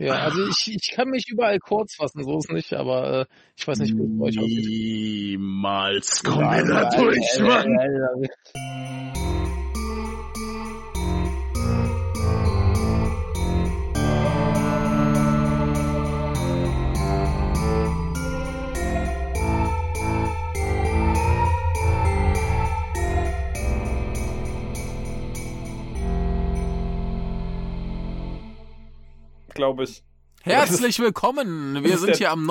Ja, also ich kann mich überall kurz fassen, so ist nicht, aber ich weiß nicht, wie es bei euch aussieht. Niemals kommen wir da durch, Mann. Glaube ich. Herzlich willkommen. Wir sind hier am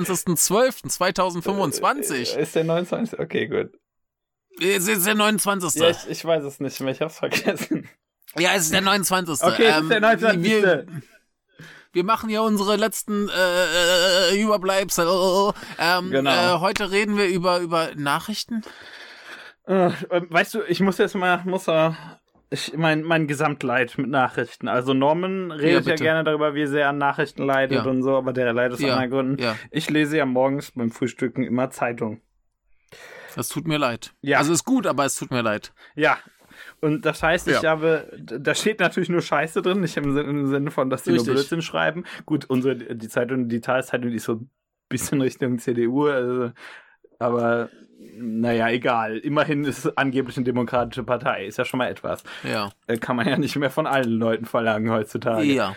29.12.2025. Ist der 29? Okay, gut. Es ist der 29. Ja, ich weiß es nicht mehr. Ich hab's vergessen. Ja, es ist der 29. Okay, es ist der 29. Wir machen ja unsere letzten Überbleibsel. Genau. Heute reden wir über Nachrichten. Weißt du, ich muss jetzt mal, mein Gesamtleid mit Nachrichten. Also Norman redet ja gerne darüber, wie sehr er an Nachrichten leidet und so, aber der leidet aus anderen Gründen. Ja. Ich lese ja morgens beim Frühstücken immer Zeitung. Das tut mir leid. Ja. Also ist gut, aber es tut mir leid. Ja. Und das heißt, da steht natürlich nur Scheiße drin, nicht im Sinne von, dass die nur Blödsinn schreiben. Gut, die Zeitung, die Tageszeitung, die ist so ein bisschen Richtung CDU, also, aber naja, egal. Immerhin ist es angeblich eine demokratische Partei. Ist ja schon mal etwas. Ja. Kann man ja nicht mehr von allen Leuten verlangen heutzutage. Ja.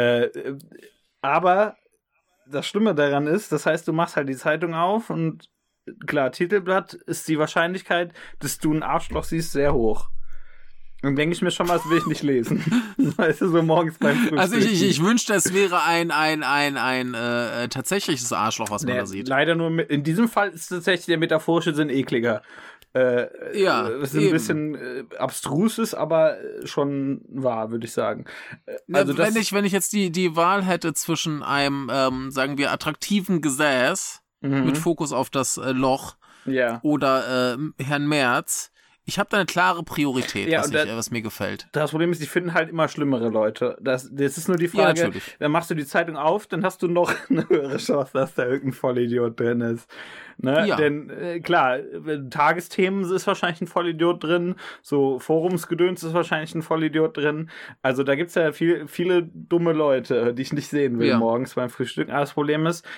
Aber das Schlimme daran ist, das heißt, du machst halt die Zeitung auf und klar, Titelblatt ist die Wahrscheinlichkeit, dass du ein Arschloch siehst, sehr hoch. Dann denke ich mir schon mal, das will ich nicht lesen. Weißt du, so morgens beim Frühstück. Also ich wünschte, es wäre ein tatsächliches Arschloch, was man da sieht. Leider nur, in diesem Fall ist tatsächlich der metaphorische Sinn ekliger. Was ein bisschen abstrus ist, aber schon wahr, würde ich sagen. Also wenn ich jetzt die Wahl hätte zwischen einem, sagen wir, attraktiven Gesäß mit Fokus auf das Loch oder Herrn Merz, ich habe da eine klare Priorität, was mir gefällt. Das Problem ist, die finden halt immer schlimmere Leute. Das ist nur die Frage, dann machst du die Zeitung auf, dann hast du noch eine höhere Chance, dass da irgendein Vollidiot drin ist. Ne? Ja. Denn klar, Tagesthemen ist wahrscheinlich ein Vollidiot drin, so Forumsgedöns ist wahrscheinlich ein Vollidiot drin. Also da gibt's ja viele dumme Leute, die ich nicht sehen will morgens beim Frühstück. Aber das Problem ist,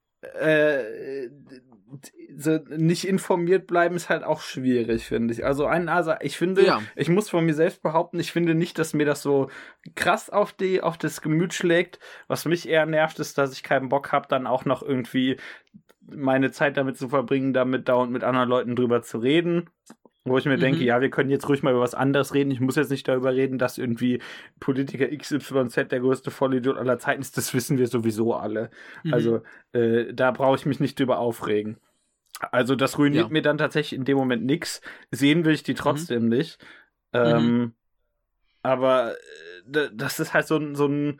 so nicht informiert bleiben ist halt auch schwierig, finde ich. Also ich finde, ich muss von mir selbst behaupten, ich finde nicht, dass mir das so krass auf das Gemüt schlägt. Was mich eher nervt, ist, dass ich keinen Bock habe, dann auch noch irgendwie meine Zeit damit zu verbringen, damit dauernd mit anderen Leuten drüber zu reden. Wo ich mir denke, wir können jetzt ruhig mal über was anderes reden. Ich muss jetzt nicht darüber reden, dass irgendwie Politiker XYZ der größte Vollidiot aller Zeiten ist. Das wissen wir sowieso alle. Also da brauche ich mich nicht drüber aufregen. Also das ruiniert mir dann tatsächlich in dem Moment nichts. Sehen will ich die trotzdem nicht. Aber das ist halt so ein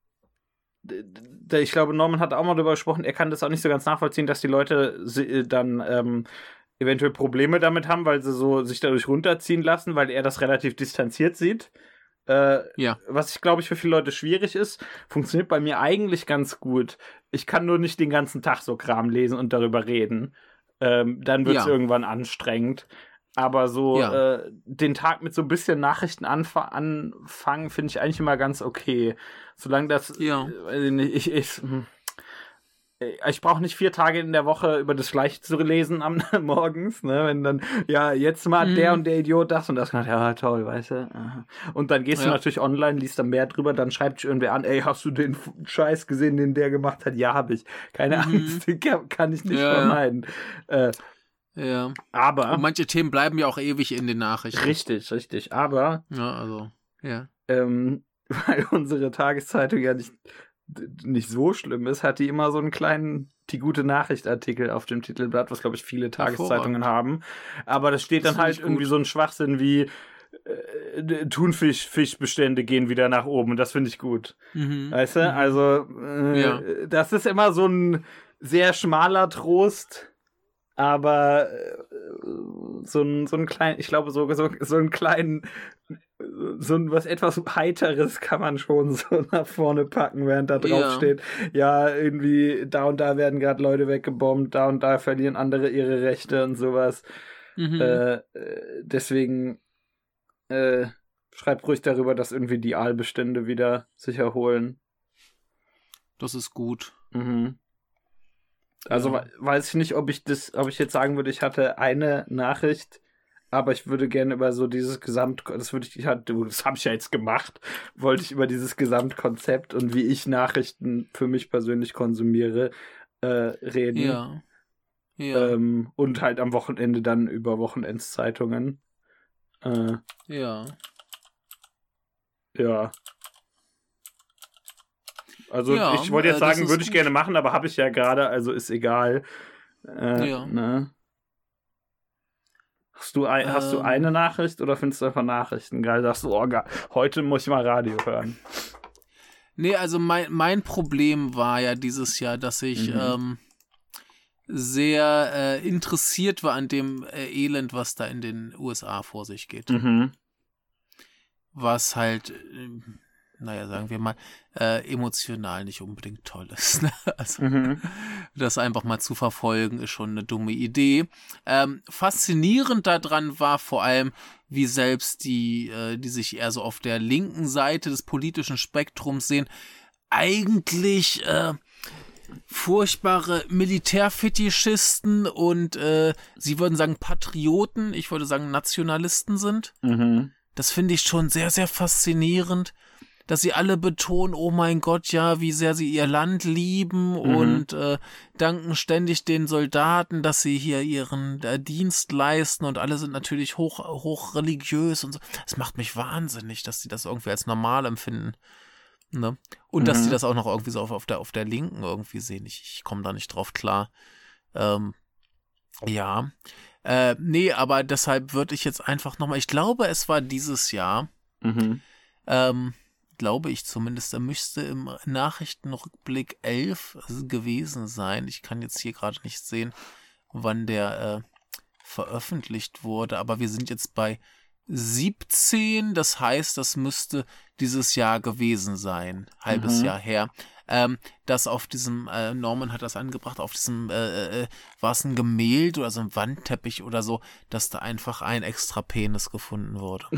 ich glaube, Norman hat auch mal darüber gesprochen, er kann das auch nicht so ganz nachvollziehen, dass die Leute dann eventuell Probleme damit haben, weil sie so sich dadurch runterziehen lassen, weil er das relativ distanziert sieht. Was ich glaube, für viele Leute schwierig ist, funktioniert bei mir eigentlich ganz gut. Ich kann nur nicht den ganzen Tag so Kram lesen und darüber reden. Dann wird es irgendwann anstrengend. Aber so den Tag mit so ein bisschen Nachrichten anfangen, finde ich eigentlich immer ganz okay. Solange das ich brauche nicht 4 Tage in der Woche über das Gleiche zu lesen morgens, ne? Wenn dann, jetzt mal der und der Idiot das und das, ja toll, weißt du. Und dann gehst du natürlich online, liest dann mehr drüber, dann schreibt dich irgendwer an, ey, hast du den Scheiß gesehen, den der gemacht hat? Ja, habe ich. Keine Angst, den kann ich nicht vermeiden. Aber. Und manche Themen bleiben ja auch ewig in den Nachrichten. Richtig. Aber. Weil unsere Tageszeitung ja nicht so schlimm ist, hat die immer so einen kleinen Die gute Nachricht-Artikel auf dem Titelblatt, was, glaube ich, viele Tageszeitungen haben. Aber das steht dann halt irgendwie so ein Schwachsinn wie Thunfischbestände gehen wieder nach oben. Das finde ich gut. Weißt du? Also, das ist immer so ein sehr schmaler Trost, aber so ein kleinen, ich glaube, so einen kleinen, so ein was etwas Heiteres kann man schon so nach vorne packen, während da drauf steht, irgendwie da und da werden gerade Leute weggebombt, da und da verlieren andere ihre Rechte und sowas. Deswegen schreibt ruhig darüber, dass irgendwie die Aalbestände wieder sich erholen. Das ist gut. Mhm. Also weiß ich nicht, ob ich jetzt sagen würde, ich hatte eine Nachricht, aber ich würde gerne über so dieses das habe ich ja jetzt gemacht, wollte ich über dieses Gesamtkonzept und wie ich Nachrichten für mich persönlich konsumiere, reden. Ja. Ja. Und halt am Wochenende dann über Wochenendszeitungen. Ja. Ja. Also ich wollte jetzt sagen, würde ich gerne machen, aber habe ich ja gerade, also ist egal. Ne? Hast du eine Nachricht oder findest du einfach Nachrichten geil? Sagst du, heute muss ich mal Radio hören. Nee, also mein Problem war ja dieses Jahr, dass ich sehr interessiert war an dem Elend, was da in den USA vor sich geht. Mhm. Was halt, sagen wir mal, emotional nicht unbedingt toll ist. Ne? Also, das einfach mal zu verfolgen, ist schon eine dumme Idee. Faszinierend daran war vor allem, wie selbst die sich eher so auf der linken Seite des politischen Spektrums sehen, eigentlich furchtbare Militärfetischisten und sie würden sagen Patrioten, ich würde sagen Nationalisten sind. Mhm. Das finde ich schon sehr, sehr faszinierend, dass sie alle betonen, oh mein Gott, ja, wie sehr sie ihr Land lieben und danken ständig den Soldaten, dass sie hier ihren Dienst leisten und alle sind natürlich hoch religiös und so. Das macht mich wahnsinnig, dass sie das irgendwie als normal empfinden. Ne? Und dass sie das auch noch irgendwie so auf der Linken irgendwie sehen. Ich komme da nicht drauf klar. Ja. Nee, aber deshalb würde ich jetzt einfach nochmal, ich glaube, es war dieses Jahr, glaube ich zumindest, da müsste im Nachrichtenrückblick 11 gewesen sein. Ich kann jetzt hier gerade nicht sehen, wann der veröffentlicht wurde, aber wir sind jetzt bei 17, das heißt, das müsste dieses Jahr gewesen sein, halbes Jahr her. Das auf diesem, Norman hat das angebracht, auf diesem, war es ein Gemälde oder so ein Wandteppich oder so, dass da einfach ein extra Penis gefunden wurde.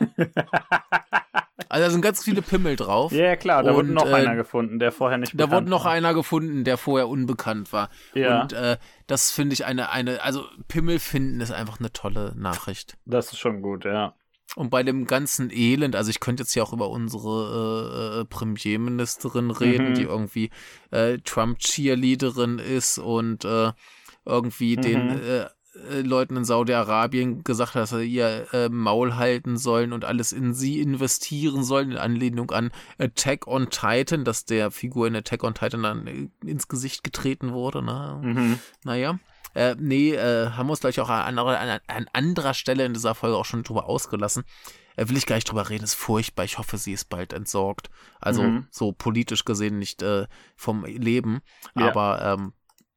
Also da sind ganz viele Pimmel drauf. Ja, klar, da wurde noch einer gefunden, der vorher nicht bekannt war. Da wurde noch einer gefunden, der vorher unbekannt war. Ja. Und das finde ich also Pimmel finden ist einfach eine tolle Nachricht. Das ist schon gut, ja. Und bei dem ganzen Elend, also ich könnte jetzt ja auch über unsere Premierministerin reden, die irgendwie Trump-Cheerleaderin ist und irgendwie den Leuten in Saudi-Arabien gesagt hat, dass sie ihr Maul halten sollen und alles in sie investieren sollen, in Anlehnung an Attack on Titan, dass der Figur in Attack on Titan dann ins Gesicht getreten wurde. Ne? Naja. Haben wir uns gleich auch an anderer Stelle in dieser Folge auch schon drüber ausgelassen. Will ich gar nicht drüber reden, ist furchtbar. Ich hoffe, sie ist bald entsorgt. Also so politisch gesehen nicht vom Leben. Ja. Aber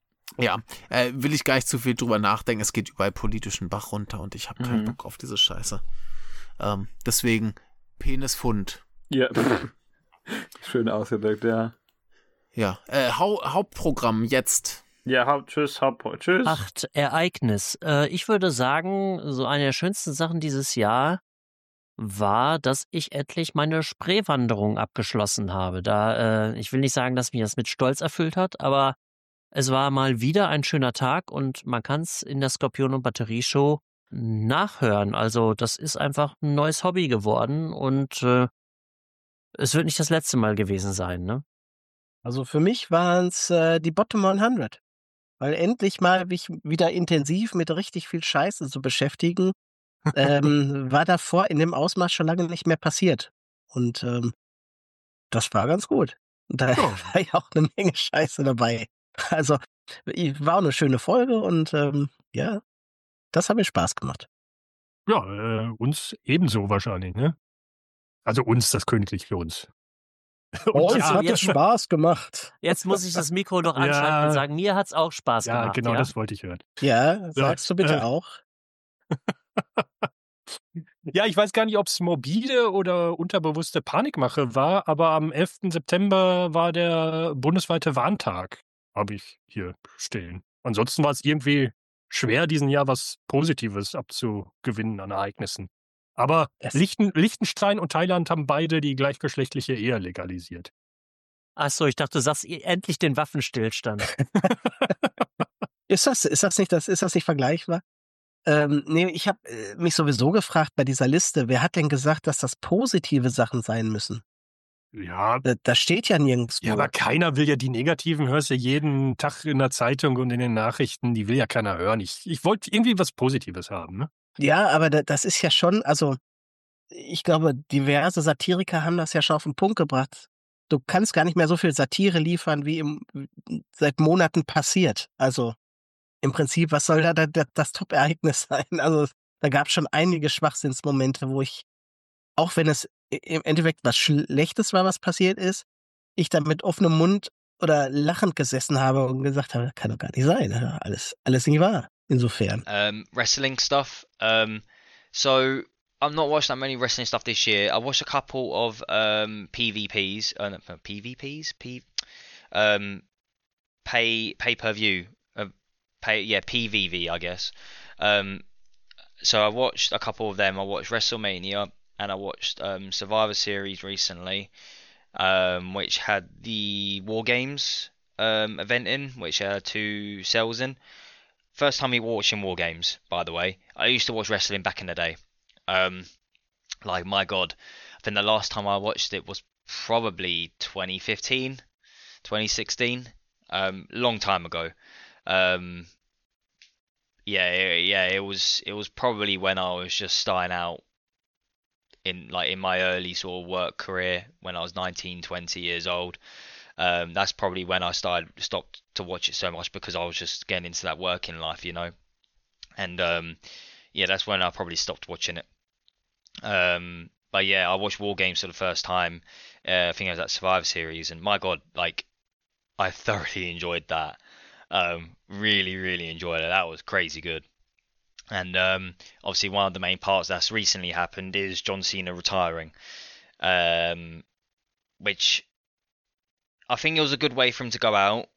will ich gar nicht zu viel drüber nachdenken. Es geht überall politischen Bach runter und ich habe keinen Bock auf diese Scheiße. Deswegen Penisfund. Ja. Schön ausgedrückt, ja. Ja, Hauptprogramm jetzt. Ja, tschüss. 8 Ereignis. Ich würde sagen, so eine der schönsten Sachen dieses Jahr war, dass ich endlich meine Spreewanderung abgeschlossen habe. Ich will nicht sagen, dass mich das mit Stolz erfüllt hat, aber es war mal wieder ein schöner Tag und man kann es in der Skorpion- und Batterieshow nachhören. Also das ist einfach ein neues Hobby geworden und es wird nicht das letzte Mal gewesen sein, ne? Also für mich waren es die Bottom 100. Weil endlich mal mich wieder intensiv mit richtig viel Scheiße zu beschäftigen, war davor in dem Ausmaß schon lange nicht mehr passiert. Und das war ganz gut. Und da war ja auch eine Menge Scheiße dabei. Also war auch eine schöne Folge und das hat mir Spaß gemacht. Ja, uns ebenso wahrscheinlich, ne? Also uns, das königlich für uns. Und es hat Spaß gemacht. Jetzt muss ich das Mikro noch anschalten und sagen, mir hat es auch Spaß gemacht. Ja, genau, das wollte ich hören. Ja, sagst du bitte auch. Ja, ich weiß gar nicht, ob es morbide oder unterbewusste Panikmache war, aber am 11. September war der bundesweite Warntag, habe ich hier stehen. Ansonsten war es irgendwie schwer, diesen Jahr was Positives abzugewinnen an Ereignissen. Aber Liechtenstein und Thailand haben beide die gleichgeschlechtliche Ehe legalisiert. Achso, ich dachte, du sagst endlich den Waffenstillstand. Ist das nicht vergleichbar? Nee, ich habe mich sowieso gefragt bei dieser Liste, wer hat denn gesagt, dass das positive Sachen sein müssen? Ja. Da steht ja nirgendwo. Ja, aber keiner will ja die negativen, hörst du jeden Tag in der Zeitung und in den Nachrichten, die will ja keiner hören. Ich wollte irgendwie was Positives haben, ne? Ja, aber das ist ja schon, also ich glaube, diverse Satiriker haben das ja schon auf den Punkt gebracht. Du kannst gar nicht mehr so viel Satire liefern, wie seit Monaten passiert. Also im Prinzip, was soll da das Top-Ereignis sein? Also da gab es schon einige Schwachsinnsmomente, wo ich, auch wenn es im Endeffekt was Schlechtes war, was passiert ist, ich da mit offenem Mund oder lachend gesessen habe und gesagt habe, das kann doch gar nicht sein. Alles nicht wahr. Insofern. Wrestling stuff. So I'm not watching that many wrestling stuff this year. I watched a couple of PvPs. Pay-per-view. PVV, I guess. So I watched a couple of them. I watched WrestleMania and I watched Survivor Series recently, which had the War Games event in, which had 2 cells in. First time me watching War Games, by the way. I used to watch wrestling back in the day. Like, my God, I think the last time I watched it was probably 2015, 2016, long time ago. It was probably when I was just starting out in my early sort of work career, when I was 19, 20 years old. That's probably when I stopped to watch it so much, because I was just getting into that working life, you know. And that's when I probably stopped watching it. But yeah, I watched War Games for the first time. I think it was that Survivor Series, and my God, like, I thoroughly enjoyed that. Really, really enjoyed it. That was crazy good. And obviously one of the main parts that's recently happened is John Cena retiring, which I think it was a good way for him to go out.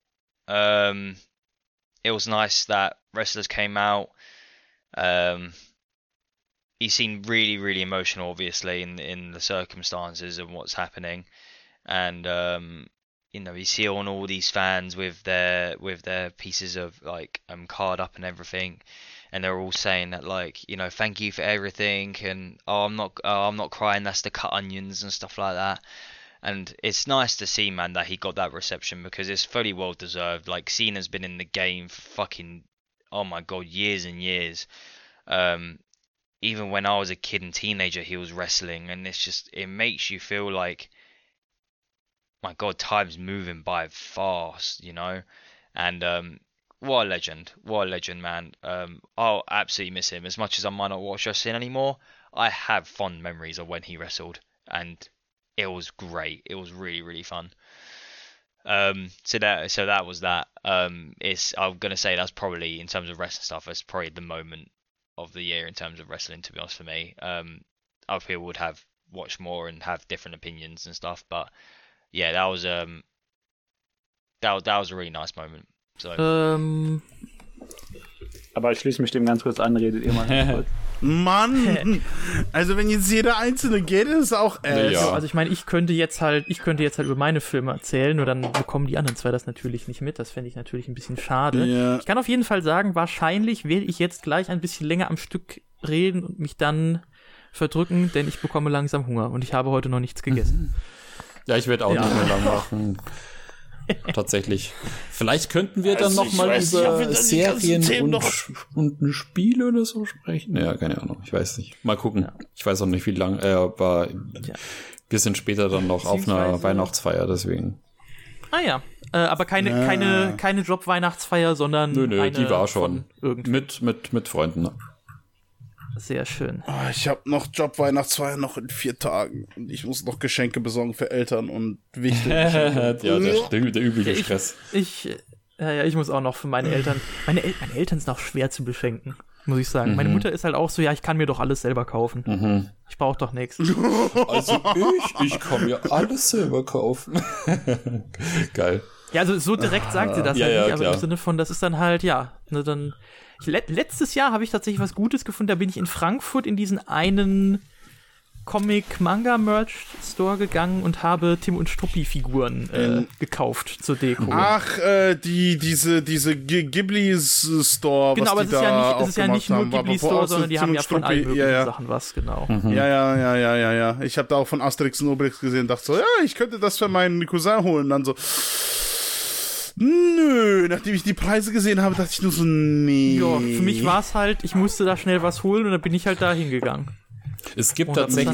It was nice that wrestlers came out. He seemed really, really emotional, obviously, in the circumstances of what's happening, and he's seeing all these fans with their pieces of like card up and everything, and they're all saying that, like, thank you for everything, and I'm not crying, that's the cut onions and stuff like that. And it's nice to see, man, that he got that reception, because it's fully well deserved. Like, Cena's been in the game for fucking, oh my God, years and years. Even when I was a kid and teenager, he was wrestling, and it makes you feel like, my God, time's moving by fast, And what a legend, man. I'll absolutely miss him. As much as I might not watch wrestling anymore, I have fond memories of when he wrestled, and it was great. It was really, really fun. So that was that. I'm gonna say that's probably, in terms of wrestling stuff, that's probably the moment of the year in terms of wrestling, to be honest, for me. Other people would have watched more and have different opinions and stuff, but yeah, that was a really nice moment. So. Aber ich schließe mich dem ganz kurz an, redet ihr mal. Mann! Also wenn jetzt jeder Einzelne geht, ist es auch ja. Also ich meine, ich könnte jetzt halt über meine Filme erzählen, nur dann bekommen die anderen zwei das natürlich nicht mit. Das fände ich natürlich ein bisschen schade. Ja. Ich kann auf jeden Fall sagen, wahrscheinlich werde ich jetzt gleich ein bisschen länger am Stück reden und mich dann verdrücken, denn ich bekomme langsam Hunger und ich habe heute noch nichts gegessen. Ja, ich werde auch nicht mehr lang machen. Tatsächlich. Vielleicht könnten wir dann nochmal über Serien und Spiele oder so sprechen. Ja, keine Ahnung. Ich weiß nicht. Mal gucken. Ja. Ich weiß auch nicht, wie lange, aber wir sind später dann noch auf einer Weihnachtsfeier, deswegen. Ah ja. Aber keine Job-Weihnachtsfeier, sondern Nö, die war schon. Mit Freunden. Ne? Sehr schön. Oh, ich habe noch Job-Weihnachtsfeier noch in 4 Tagen. Und ich muss noch Geschenke besorgen für Eltern und wichtige Ja, der übliche Stress. Ich muss auch noch für meine Eltern. Meine Eltern sind auch schwer zu beschenken, muss ich sagen. Meine Mutter ist halt auch so, ja, ich kann mir doch alles selber kaufen. Ich brauche doch nichts. Also ich kann mir alles selber kaufen. Geil. Ja, also so direkt sagt sie das nicht, aber klar. Im Sinne von, das ist dann halt, dann. Letztes Jahr habe ich tatsächlich was Gutes gefunden, da bin ich in Frankfurt in diesen einen Comic-Manga-Merch-Store gegangen und habe Tim und Struppi-Figuren gekauft zur Deko. Ach, diese Ghibli-Store, genau, was die da es ist ja nicht nur Ghibli-Store, sondern die haben ja von allen möglichen Sachen was, genau. Ja. Ich habe da auch von Asterix und Obelix gesehen und dachte so, ja, ich könnte das für meinen Cousin holen. Und dann so, nö, nachdem ich die Preise gesehen habe, dachte ich nur so, nee. Ja, für mich war es halt, ich musste da schnell was holen und dann bin ich halt da hingegangen. Es gibt tatsächlich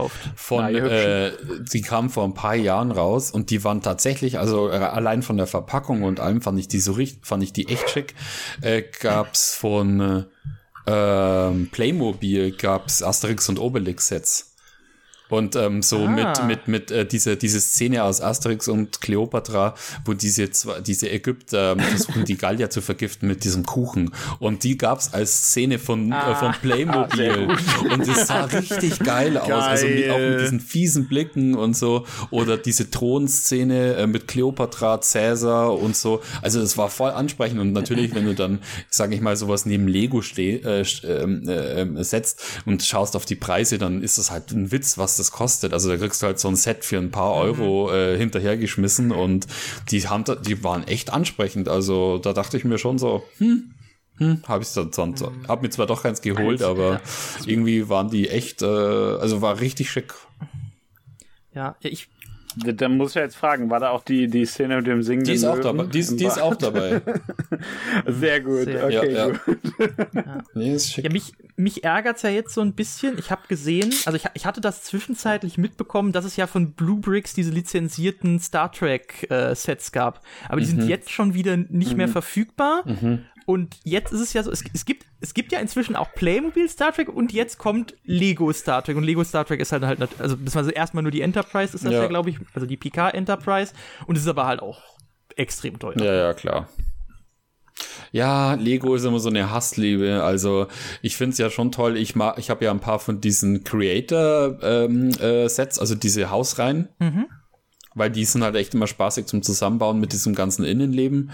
die kamen vor ein paar Jahren raus und die waren tatsächlich, also allein von der Verpackung und allem fand ich die echt schick. Gab's von Playmobil gab's Asterix und Obelix Sets. Und mit diese Szene aus Asterix und Kleopatra, wo diese Ägypter versuchen, die Gallier zu vergiften mit diesem Kuchen. Und die gab's als Szene von Playmobil. Und es sah richtig geil aus. Also auch mit diesen fiesen Blicken und so. Oder diese Thronszene mit Kleopatra, Cäsar und so. Also es war voll ansprechend. Und natürlich, wenn du dann, sage ich mal, sowas neben Lego setzt und schaust auf die Preise, dann ist das halt ein Witz, was das kostet. Also da kriegst du halt so ein Set für ein paar Euro hinterhergeschmissen und die waren echt ansprechend. Also da dachte ich mir schon so, habe mir zwar doch keins geholt, aber irgendwie waren die echt, also war richtig schick. Ja, dann muss ich ja jetzt fragen, war da auch die Szene mit dem Singen? Die ist auch dabei. Die ist auch dabei. Sehr gut, gut. Ja. Nee, ist schick. Ja, mich ärgert's ja jetzt so ein bisschen. Ich habe gesehen, also ich hatte das zwischenzeitlich mitbekommen, dass es ja von Blue Bricks diese lizenzierten Star Trek Sets gab. Aber die sind jetzt schon wieder nicht mehr verfügbar. Und jetzt ist es ja so, es gibt ja inzwischen auch Playmobil Star Trek und jetzt kommt Lego Star Trek. Und Lego Star Trek ist halt also beziehungsweise erstmal nur die Enterprise ist das ja glaube ich, also die Picard Enterprise. Und es ist aber halt auch extrem teuer. Ja, klar. Ja, Lego ist immer so eine Hassliebe. Also ich finde es ja schon toll. Ich habe ja ein paar von diesen Creator-Sets, also diese Hausreihen. Weil die sind halt echt immer spaßig zum Zusammenbauen mit diesem ganzen Innenleben.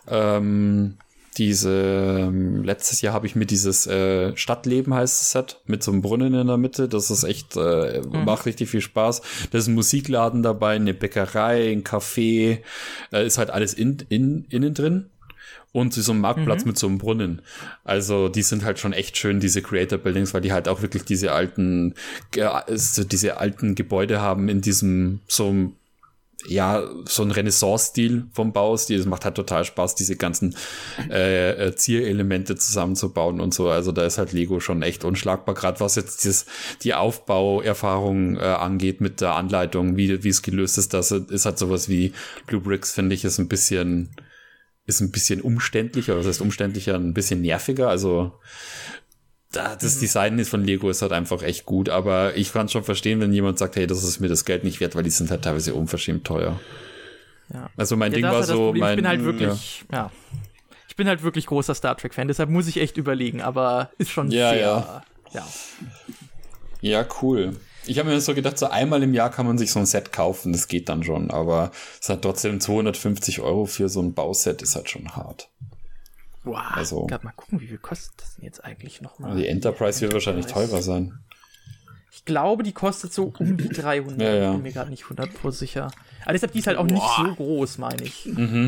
Letztes Jahr habe ich mir dieses Stadtleben heißt das Set, mit so einem Brunnen in der Mitte. Das ist echt, macht richtig viel Spaß. Da ist ein Musikladen dabei, eine Bäckerei, ein Café. Ist halt alles innen drin. Und so ein Marktplatz mit so einem Brunnen. Also die sind halt schon echt schön, diese Creator Buildings, weil die halt auch wirklich diese alten Gebäude haben in diesem so ein Renaissance-Stil vom Baustil. Es macht halt total Spaß, diese ganzen Zierelemente zusammenzubauen und so. Also da ist halt Lego schon echt unschlagbar, gerade was jetzt die Aufbauerfahrung angeht mit der Anleitung, wie es gelöst ist. Das ist halt sowas wie Blue Bricks, finde ich, ist ein bisschen umständlicher, was heißt umständlicher, ein bisschen nerviger. Also das Design von Lego ist halt einfach echt gut, aber ich kann schon verstehen, wenn jemand sagt, hey, das ist mir das Geld nicht wert, weil die sind halt teilweise unverschämt teuer. Ja. Also mein Ding war so, ich bin halt wirklich, ich bin halt wirklich großer Star Trek Fan, deshalb muss ich echt überlegen, aber ist schon sehr. Ja, cool. Ich habe mir so gedacht, so einmal im Jahr kann man sich so ein Set kaufen, das geht dann schon, aber es hat trotzdem 250 € für so ein Bauset, ist halt schon hart. Wow, also, mal gucken, wie viel kostet das denn jetzt eigentlich nochmal? Die Enterprise wird wahrscheinlich teurer sein. Ich glaube, die kostet so um die 300. Ich bin mir gerade nicht 100% sicher. Aber deshalb, die ist halt auch nicht so groß, meine ich.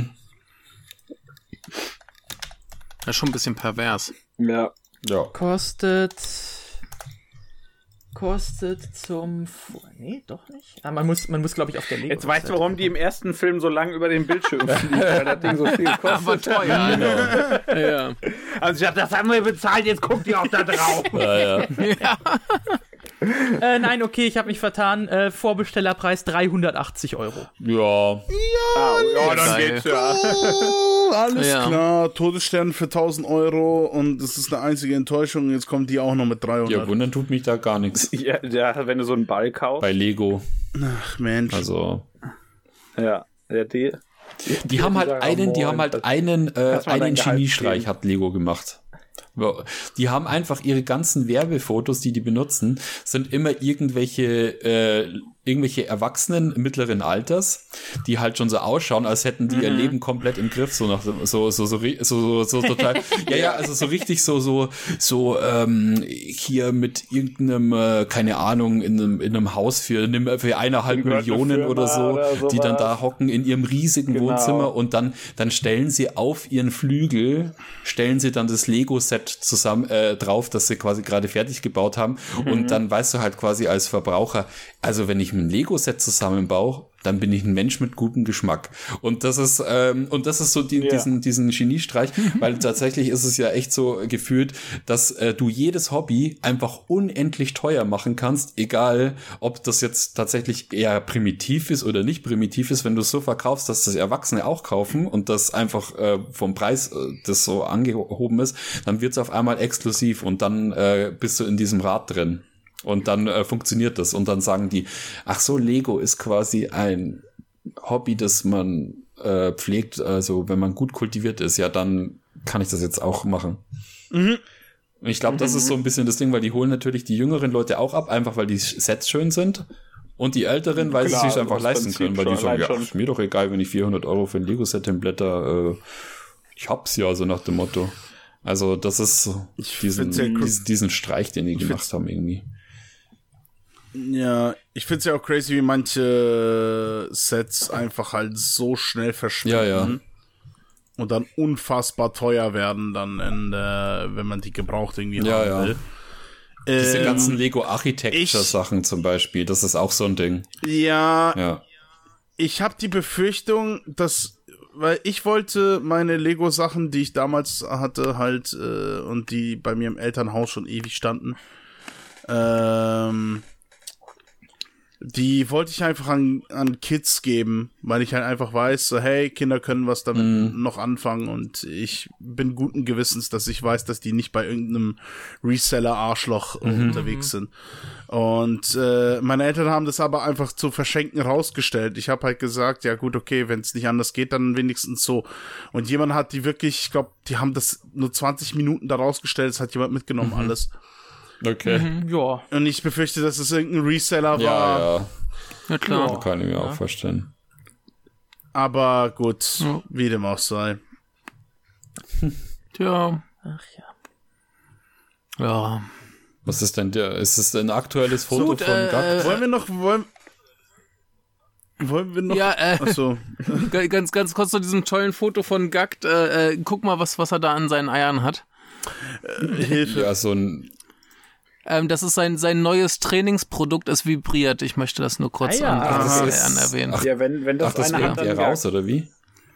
Das ist schon ein bisschen pervers. Ja. Kostet zum... Nee, doch nicht. Man muss glaube ich, auf der Lego. Jetzt weißt du, warum die im ersten Film so lange über den Bildschirm fliegen, weil das Ding so viel kostet. Aber teuer, genau. Ja. Also ich dachte, das haben wir bezahlt, jetzt guckt ihr auch da drauf. Ja. Nein, okay, ich habe mich vertan. Vorbestellerpreis 380 €. Ja, dann geht's ja. Alles klar, Todesstern für 1.000 € und das ist eine einzige Enttäuschung. Jetzt kommt die auch noch mit 300. Ja, wundern tut mich da gar nichts. Ja, wenn du so einen Ball kaufst. Bei Lego. Ach Mensch. Also. Ja, die haben halt einen Geniestreich hat Lego gemacht. Die haben einfach ihre ganzen Werbefotos, die benutzen, sind immer irgendwelche irgendwelche Erwachsenen mittleren Alters, die halt schon so ausschauen, als hätten die ihr Leben komplett im Griff, so total, also so richtig hier mit irgendeinem, keine Ahnung, in einem Haus für 1,5 Millionen oder so, die dann da hocken in ihrem riesigen Wohnzimmer und dann stellen sie auf ihren Flügel, stellen sie dann das Lego-Set zusammen drauf, das sie quasi gerade fertig gebaut haben und dann weißt du halt quasi als Verbraucher, also wenn ich ein Lego-Set zusammenbaue, dann bin ich ein Mensch mit gutem Geschmack. Und das ist so diesen Geniestreich, weil tatsächlich ist es ja echt so gefühlt, dass du jedes Hobby einfach unendlich teuer machen kannst, egal ob das jetzt tatsächlich eher primitiv ist oder nicht primitiv ist, wenn du es so verkaufst, dass das Erwachsene auch kaufen und das einfach vom Preis das so angehoben ist, dann wird es auf einmal exklusiv und dann bist du in diesem Rad drin. Und dann funktioniert das. Und dann sagen die, ach so, Lego ist quasi ein Hobby, das man pflegt. Also wenn man gut kultiviert ist, ja, dann kann ich das jetzt auch machen. Und ich glaube, das ist so ein bisschen das Ding, weil die holen natürlich die jüngeren Leute auch ab, einfach weil die Sets schön sind. Und die Älteren, weil sie sich einfach leisten können. Weil die sagen, ja, ist mir doch egal, wenn ich 400 € für ein Lego-Set hinblätter. Ich hab's ja, so nach dem Motto. Also das ist so diesen Streich, den die gemacht haben irgendwie. Ja, ich find's ja auch crazy, wie manche Sets einfach halt so schnell verschwinden und dann unfassbar teuer werden, dann wenn man die gebraucht irgendwie haben will. Diese ganzen Lego-Architecture-Sachen zum Beispiel, das ist auch so ein Ding. Ja. Ich habe die Befürchtung, weil ich wollte meine Lego-Sachen, die ich damals hatte, halt und die bei mir im Elternhaus schon ewig standen, die wollte ich einfach an Kids geben, weil ich halt einfach weiß, so hey, Kinder können was damit noch anfangen und ich bin guten Gewissens, dass ich weiß, dass die nicht bei irgendeinem Reseller-Arschloch unterwegs sind. Und meine Eltern haben das aber einfach zu verschenken rausgestellt. Ich habe halt gesagt, ja gut, okay, wenn es nicht anders geht, dann wenigstens so. Und jemand hat die wirklich, ich glaube, die haben das nur 20 Minuten da rausgestellt, das hat jemand mitgenommen, alles. Okay. Ja. Und ich befürchte, dass es irgendein Reseller war. Ja klar. Ja. Kann ich mir auch vorstellen. Aber gut, wie dem auch sei. Tja. Ach ja. Ja. Was ist denn ist es ein aktuelles Foto von Gakt? Wollen wir noch? Ja, achso. ganz kurz zu diesem tollen Foto von Gakt. Guck mal, was er da an seinen Eiern hat. Hilfe. Ja, so ein... das ist sein neues Trainingsprodukt, es vibriert. Ich möchte das nur kurz erwähnen. Ja, wenn das das bringt er raus, oder wie?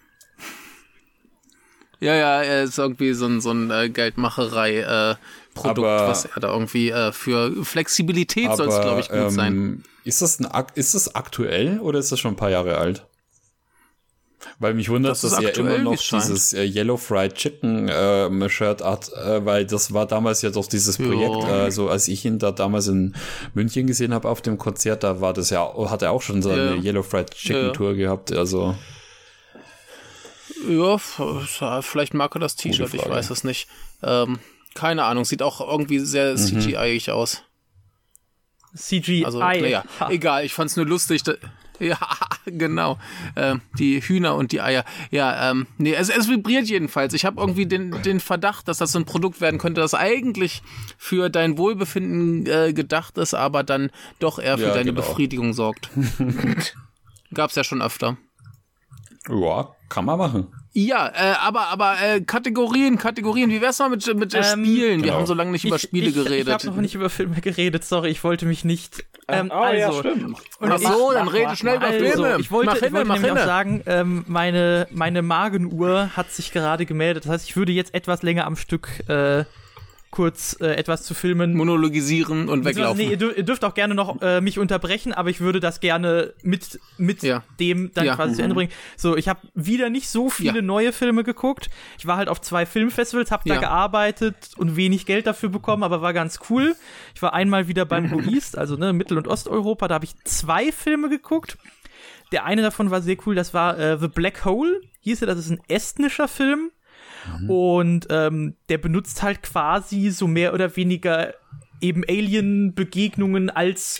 Ja, er ist irgendwie so ein Geldmacherei-Produkt, was er da irgendwie für Flexibilität soll es, glaube ich, gut sein. Ist das aktuell oder ist das schon ein paar Jahre alt? Weil mich wundert, dass er immer noch dieses Yellow Fried Chicken Shirt hat, weil das war damals ja doch dieses Projekt, also als ich ihn da damals in München gesehen habe auf dem Konzert, da war das hat er auch schon so eine Yellow Fried Chicken Tour gehabt, also. Ja, vielleicht mag er das T-Shirt, ich weiß es nicht. Keine Ahnung, sieht auch irgendwie sehr CGI-ig aus. CGI. Also, naja, egal, ich fand's nur lustig. Ja, genau. Die Hühner und die Eier. Ja, nee, es vibriert jedenfalls. Ich habe irgendwie den Verdacht, dass das so ein Produkt werden könnte, das eigentlich für dein Wohlbefinden gedacht ist, aber dann doch eher für deine Befriedigung sorgt. Gab's ja schon öfter. Ja, kann man machen. Ja, aber Kategorien. Wie wär's mal mit Spielen? Wir haben so lange nicht über Spiele geredet. Ich habe noch nicht über Filme geredet, sorry, ich wollte mich nicht... ja, stimmt. Ach so, dann rede schnell über Filme. Ich wollte nämlich auch sagen, meine Magenuhr hat sich gerade gemeldet. Das heißt, ich würde jetzt etwas länger am Stück kurz etwas zu Filmen monologisieren und weglaufen. Nee, ihr dürft auch gerne noch mich unterbrechen, aber ich würde das gerne mit dem dann quasi zu Ende bringen. So, ich habe wieder nicht so viele neue Filme geguckt. Ich war halt auf 2 Filmfestivals, habe da gearbeitet und wenig Geld dafür bekommen, aber war ganz cool. Ich war einmal wieder beim Blue East, also Mittel- und Osteuropa, da habe ich 2 Filme geguckt. Der eine davon war sehr cool, das war The Black Hole, hieß er, das ist ein estnischer Film. Und der benutzt halt quasi so mehr oder weniger eben Alien-Begegnungen als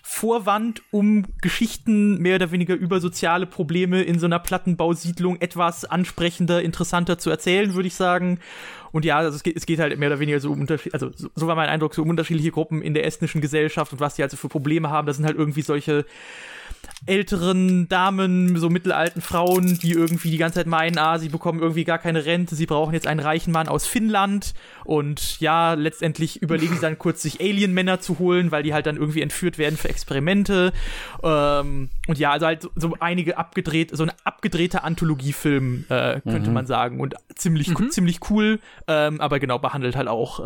Vorwand, um Geschichten mehr oder weniger über soziale Probleme in so einer Plattenbausiedlung etwas ansprechender, interessanter zu erzählen, würde ich sagen. Und ja, also es geht halt mehr oder weniger so um so war mein Eindruck, so um unterschiedliche Gruppen in der estnischen Gesellschaft und was die also für Probleme haben. Das sind halt irgendwie solche älteren Damen, so mittelalten Frauen, die irgendwie die ganze Zeit meinen, sie bekommen irgendwie gar keine Rente, sie brauchen jetzt einen reichen Mann aus Finnland und ja, letztendlich überlegen sie dann kurz, sich Alien-Männer zu holen, weil die halt dann irgendwie entführt werden für Experimente und ja, also halt so ein abgedrehter Anthologiefilm, könnte man sagen und ziemlich cool, aber genau, behandelt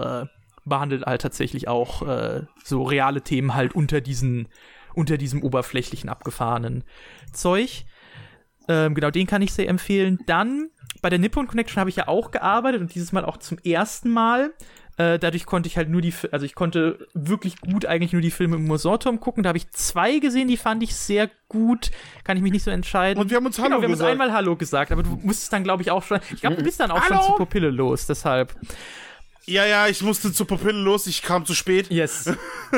halt tatsächlich auch so reale Themen halt unter diesem oberflächlichen, abgefahrenen Zeug. Genau, den kann ich sehr empfehlen. Dann, bei der Nippon Connection habe ich ja auch gearbeitet und dieses Mal auch zum ersten Mal. Dadurch konnte ich halt ich konnte wirklich gut eigentlich nur die Filme im Musorturm gucken. Da habe ich 2 gesehen, die fand ich sehr gut. Kann ich mich nicht so entscheiden. Und wir haben uns Hallo gesagt. Wir haben uns einmal Hallo gesagt, aber du musstest dann, glaube ich, auch schon, ich glaube, du bist dann auch schon zur Pupille los, deshalb. Ja, ich musste zur Pupille los, ich kam zu spät. Yes.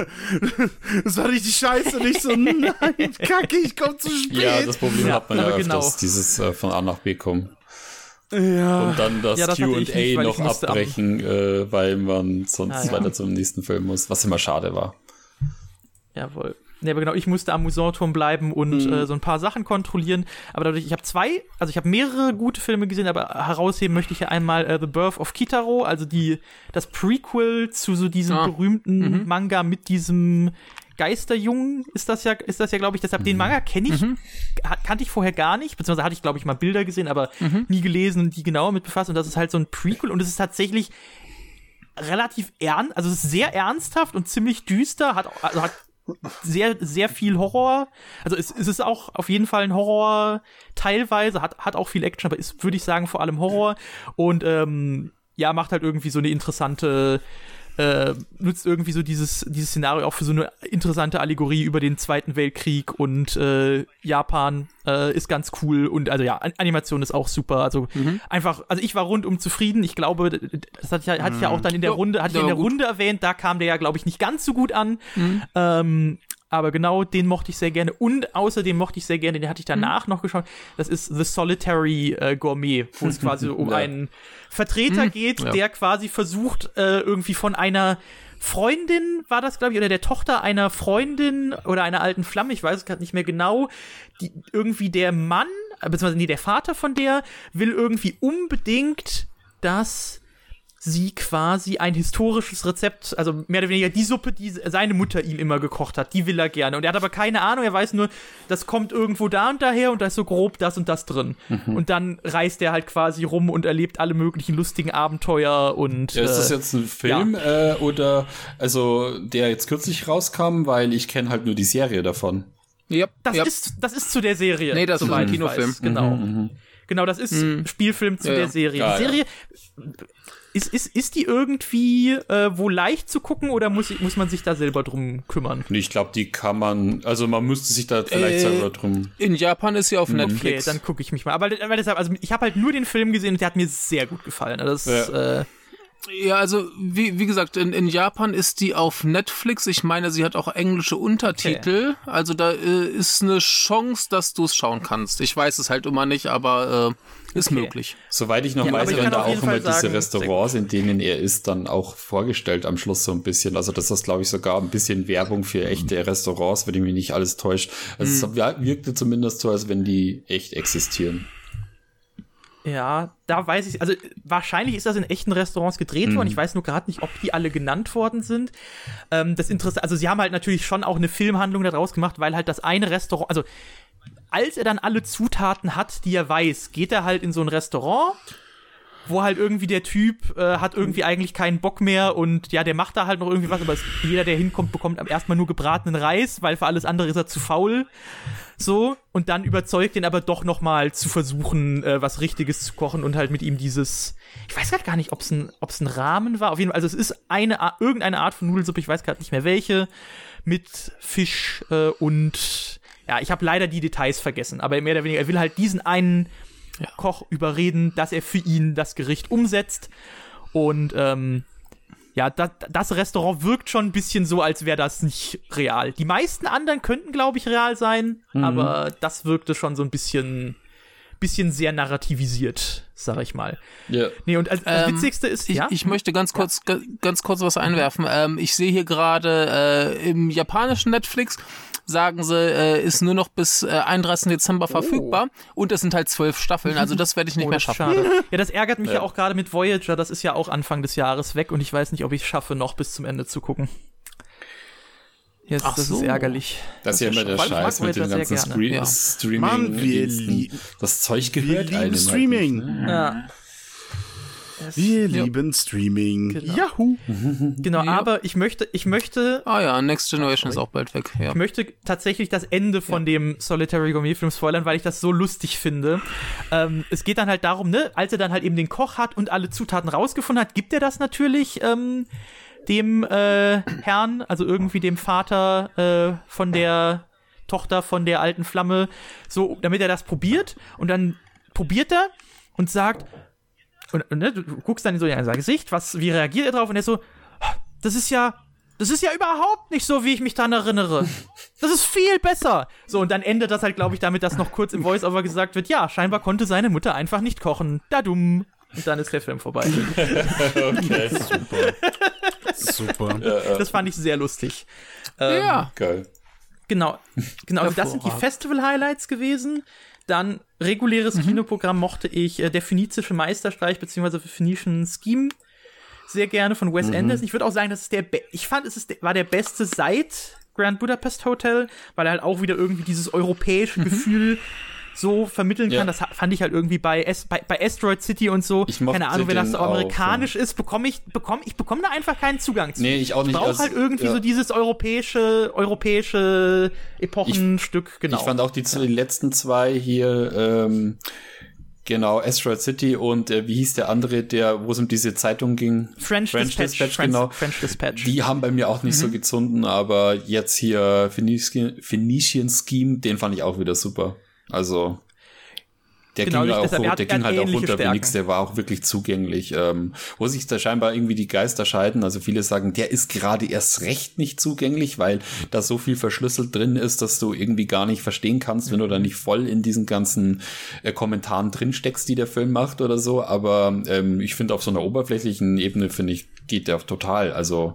Das war richtig scheiße, nicht so, nein, kacke, ich komm zu spät. Ja, das Problem hat man ja öfters, dieses von A nach B kommen. Ja. Und dann das Q&A noch abbrechen, weil man sonst weiter zum nächsten Film muss, was immer schade war. Jawohl. Ja, aber genau, ich musste am Musorturm bleiben und so ein paar Sachen kontrollieren. Aber dadurch, ich habe mehrere gute Filme gesehen, aber herausheben möchte ich ja einmal The Birth of Kitaro, also das Prequel zu so diesem berühmten Manga mit diesem Geisterjungen ist das ja, glaube ich. Deshalb den Manga kannte ich vorher gar nicht, beziehungsweise hatte ich, glaube ich, mal Bilder gesehen, aber nie gelesen und die genauer mit befasst. Und das ist halt so ein Prequel und es ist tatsächlich relativ also es ist sehr ernsthaft und ziemlich düster, hat sehr, sehr viel Horror. Also es ist auch auf jeden Fall ein Horror teilweise, hat auch viel Action, aber ist, würde ich sagen, vor allem Horror. Und macht halt irgendwie so eine interessante nutzt irgendwie so dieses Szenario auch für so eine interessante Allegorie über den Zweiten Weltkrieg und Japan ist ganz cool und also ja, Animation ist auch super, also einfach, also ich war rundum zufrieden, ich glaube, das hatte ich ja auch dann in der Runde, Runde erwähnt, da kam der ja, glaube ich, nicht ganz so gut an, aber genau, den mochte ich sehr gerne und außerdem mochte ich sehr gerne, den hatte ich danach noch geschaut, das ist The Solitary Gourmet, wo es quasi um einen Vertreter geht, der quasi versucht, irgendwie von einer Freundin, war das, glaube ich, oder der Tochter einer Freundin oder einer alten Flamme, ich weiß es gerade nicht mehr genau, die irgendwie der Mann, beziehungsweise der Vater von der will irgendwie unbedingt, dass sie quasi ein historisches Rezept, also mehr oder weniger die Suppe, die seine Mutter ihm immer gekocht hat, die will er gerne. Und er hat aber keine Ahnung, er weiß nur, das kommt irgendwo da und daher und da ist so grob das und das drin. Und dann reist er halt quasi rum und erlebt alle möglichen lustigen Abenteuer und ist das jetzt ein Film oder, also der jetzt kürzlich rauskam, weil ich kenne halt nur die Serie davon. Das ist zu der Serie. Nee, das ist ein Kinofilm. Genau. Genau, das ist Spielfilm zu der Serie. Die Serie ist die irgendwie wohl leicht zu gucken oder muss man sich da selber drum kümmern? Ich glaube, die kann man, also man müsste sich da vielleicht selber drum. In Japan ist sie auf Netflix. Okay, dann gucke ich mich mal. Aber deshalb, also ich habe halt nur den Film gesehen und der hat mir sehr gut gefallen. Also ja, also wie gesagt, in Japan ist die auf Netflix. Ich meine, sie hat auch englische Untertitel. Okay. Also da ist eine Chance, dass du es schauen kannst. Ich weiß es halt immer nicht, aber ist möglich. Soweit ich noch weiß, werden da auch immer diese Restaurants, in denen er ist, dann auch vorgestellt am Schluss so ein bisschen. Also das ist, glaube ich, sogar ein bisschen Werbung für echte Restaurants, wenn mich nicht alles täuscht. Also es wirkte zumindest so, als wenn die echt existieren. Ja, da weiß ich, also wahrscheinlich ist das in echten Restaurants gedreht worden. Ich weiß nur gerade nicht, ob die alle genannt worden sind. Das Interessante, also sie haben halt natürlich schon auch eine Filmhandlung daraus gemacht, weil halt das eine Restaurant, also als er dann alle Zutaten hat, die er weiß, geht er halt in so ein Restaurant, wo halt irgendwie der Typ hat irgendwie eigentlich keinen Bock mehr und ja, der macht da halt noch irgendwie was, aber jeder, der hinkommt, bekommt erstmal nur gebratenen Reis, weil für alles andere ist er zu faul. So, und dann überzeugt ihn aber doch noch mal zu versuchen, was Richtiges zu kochen und halt mit ihm dieses, ich weiß gerade gar nicht, ob es ein Ramen war, auf jeden Fall, also es ist irgendeine Art von Nudelsuppe, ich weiß gerade nicht mehr welche, mit Fisch und ja, ich habe leider die Details vergessen, aber mehr oder weniger, er will halt diesen einen Koch überreden, dass er für ihn das Gericht umsetzt und ja, das Restaurant wirkt schon ein bisschen so, als wäre das nicht real. Die meisten anderen könnten, glaube ich, real sein, aber das wirkte schon so ein bisschen sehr narrativisiert, sag ich mal. Ja. Nee, und das Witzigste ist, ich möchte ganz kurz was einwerfen. Ich sehe hier gerade im japanischen Netflix, sagen sie, ist nur noch bis 31. Dezember verfügbar und es sind halt 12 Staffeln, also das werde ich nicht mehr schaffen. Schade. Ja, das ärgert mich ja auch gerade mit Voyager, das ist ja auch Anfang des Jahres weg und ich weiß nicht, ob ich es schaffe, noch bis zum Ende zu gucken. Jetzt, das ist ärgerlich. Das ist ja immer der Scheiß mit dem ganzen Streaming. Mann, das Zeug gehört einem Streaming. Halt nicht, ne? Ja. Wir lieben Streaming. Genau. Yahoo! Genau, aber ich möchte. Ah ja, Next Generation ist auch bald weg. Ja. Ich möchte tatsächlich das Ende von dem Solitary Gourmet-Film spoilern, weil ich das so lustig finde. Es geht dann halt darum, ne, als er dann halt eben den Koch hat und alle Zutaten rausgefunden hat, gibt er das natürlich dem Herrn, also irgendwie dem Vater von der Tochter von der alten Flamme, so, damit er das probiert. Und dann probiert er und sagt, und ne, du guckst dann so in sein Gesicht, wie reagiert er drauf? Und er so, das ist ja überhaupt nicht so, wie ich mich daran erinnere. Das ist viel besser. So, und dann endet das halt, glaube ich, damit, dass noch kurz im Voice-Over gesagt wird, ja, scheinbar konnte seine Mutter einfach nicht kochen. Da dumm. Und dann ist der Film vorbei. Okay, super. Das fand ich sehr lustig. Ja. Geil. Genau, also das sind die Festival-Highlights gewesen. Dann reguläres Kinoprogramm mochte ich der Phönizische Meisterstreich bzw. Phoenician Scheme sehr gerne von Wes Anderson. Ich würde auch sagen, das ist war der beste seit Grand Budapest Hotel, weil er halt auch wieder irgendwie dieses europäische Gefühl so vermitteln kann. Das fand ich halt irgendwie bei Asteroid City und so. Keine Ahnung, wenn das so amerikanisch ist, bekomme da einfach keinen Zugang zu. Nee, ich auch nicht. Ich brauche halt irgendwie so dieses europäische Epochenstück, genau. Ich fand auch die letzten zwei hier, genau, Asteroid City und wie hieß der andere, wo es um diese Zeitung ging? French Dispatch, genau. French Dispatch. Die haben bei mir auch nicht so gezunden, aber jetzt hier Phoenician Scheme, den fand ich auch wieder super. Also der ging halt auch runter wie nix, der war auch wirklich zugänglich. Wo sich da scheinbar irgendwie die Geister scheiden, also viele sagen, der ist gerade erst recht nicht zugänglich, weil da so viel verschlüsselt drin ist, dass du irgendwie gar nicht verstehen kannst, wenn du da nicht voll in diesen ganzen Kommentaren drin steckst, die der Film macht oder so, aber ich finde auf so einer oberflächlichen Ebene, geht der total, also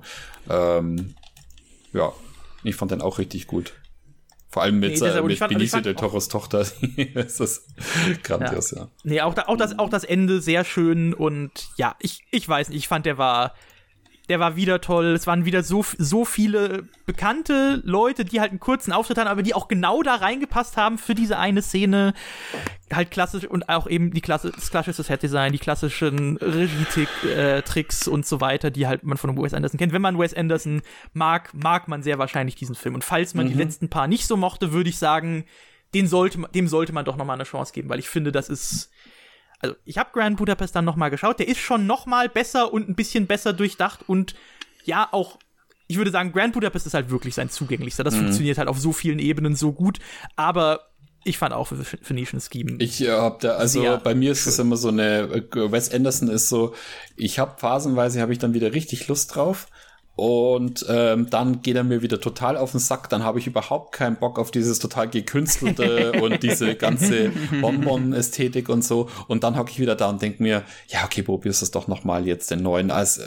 ja, ich fand den auch richtig gut. Vor allem mit Benicio del Toros Tochter ist das grandios, ja. Nee, auch das Ende sehr schön und ja, ich weiß nicht, ich fand, der war wieder toll. Es waren wieder so viele bekannte Leute, die halt einen kurzen Auftritt hatten, aber die auch genau da reingepasst haben für diese eine Szene. Halt klassisch und auch eben das klassische Set-Design, die klassischen Regie-Tricks und so weiter, die halt man von Wes Anderson kennt. Wenn man Wes Anderson mag man sehr wahrscheinlich diesen Film. Und falls man die letzten paar nicht so mochte, würde ich sagen, dem sollte man doch nochmal eine Chance geben, weil ich finde, das ist. Also, ich habe Grand Budapest dann nochmal geschaut. Der ist schon nochmal besser und ein bisschen besser durchdacht. Und ja, auch, ich würde sagen, Grand Budapest ist halt wirklich sein zugänglichster. Das funktioniert halt auf so vielen Ebenen so gut. Aber ich fand auch Phoenician Scheme. Ich hab da, also bei mir ist es immer so Wes Anderson ist so, phasenweise habe ich dann wieder richtig Lust drauf. Und dann geht er mir wieder total auf den Sack, dann habe ich überhaupt keinen Bock auf dieses total gekünstelte und diese ganze Bonbon-Ästhetik und so. Und dann hocke ich wieder da und denke mir, ja, okay, probierst es doch nochmal jetzt den neuen. Also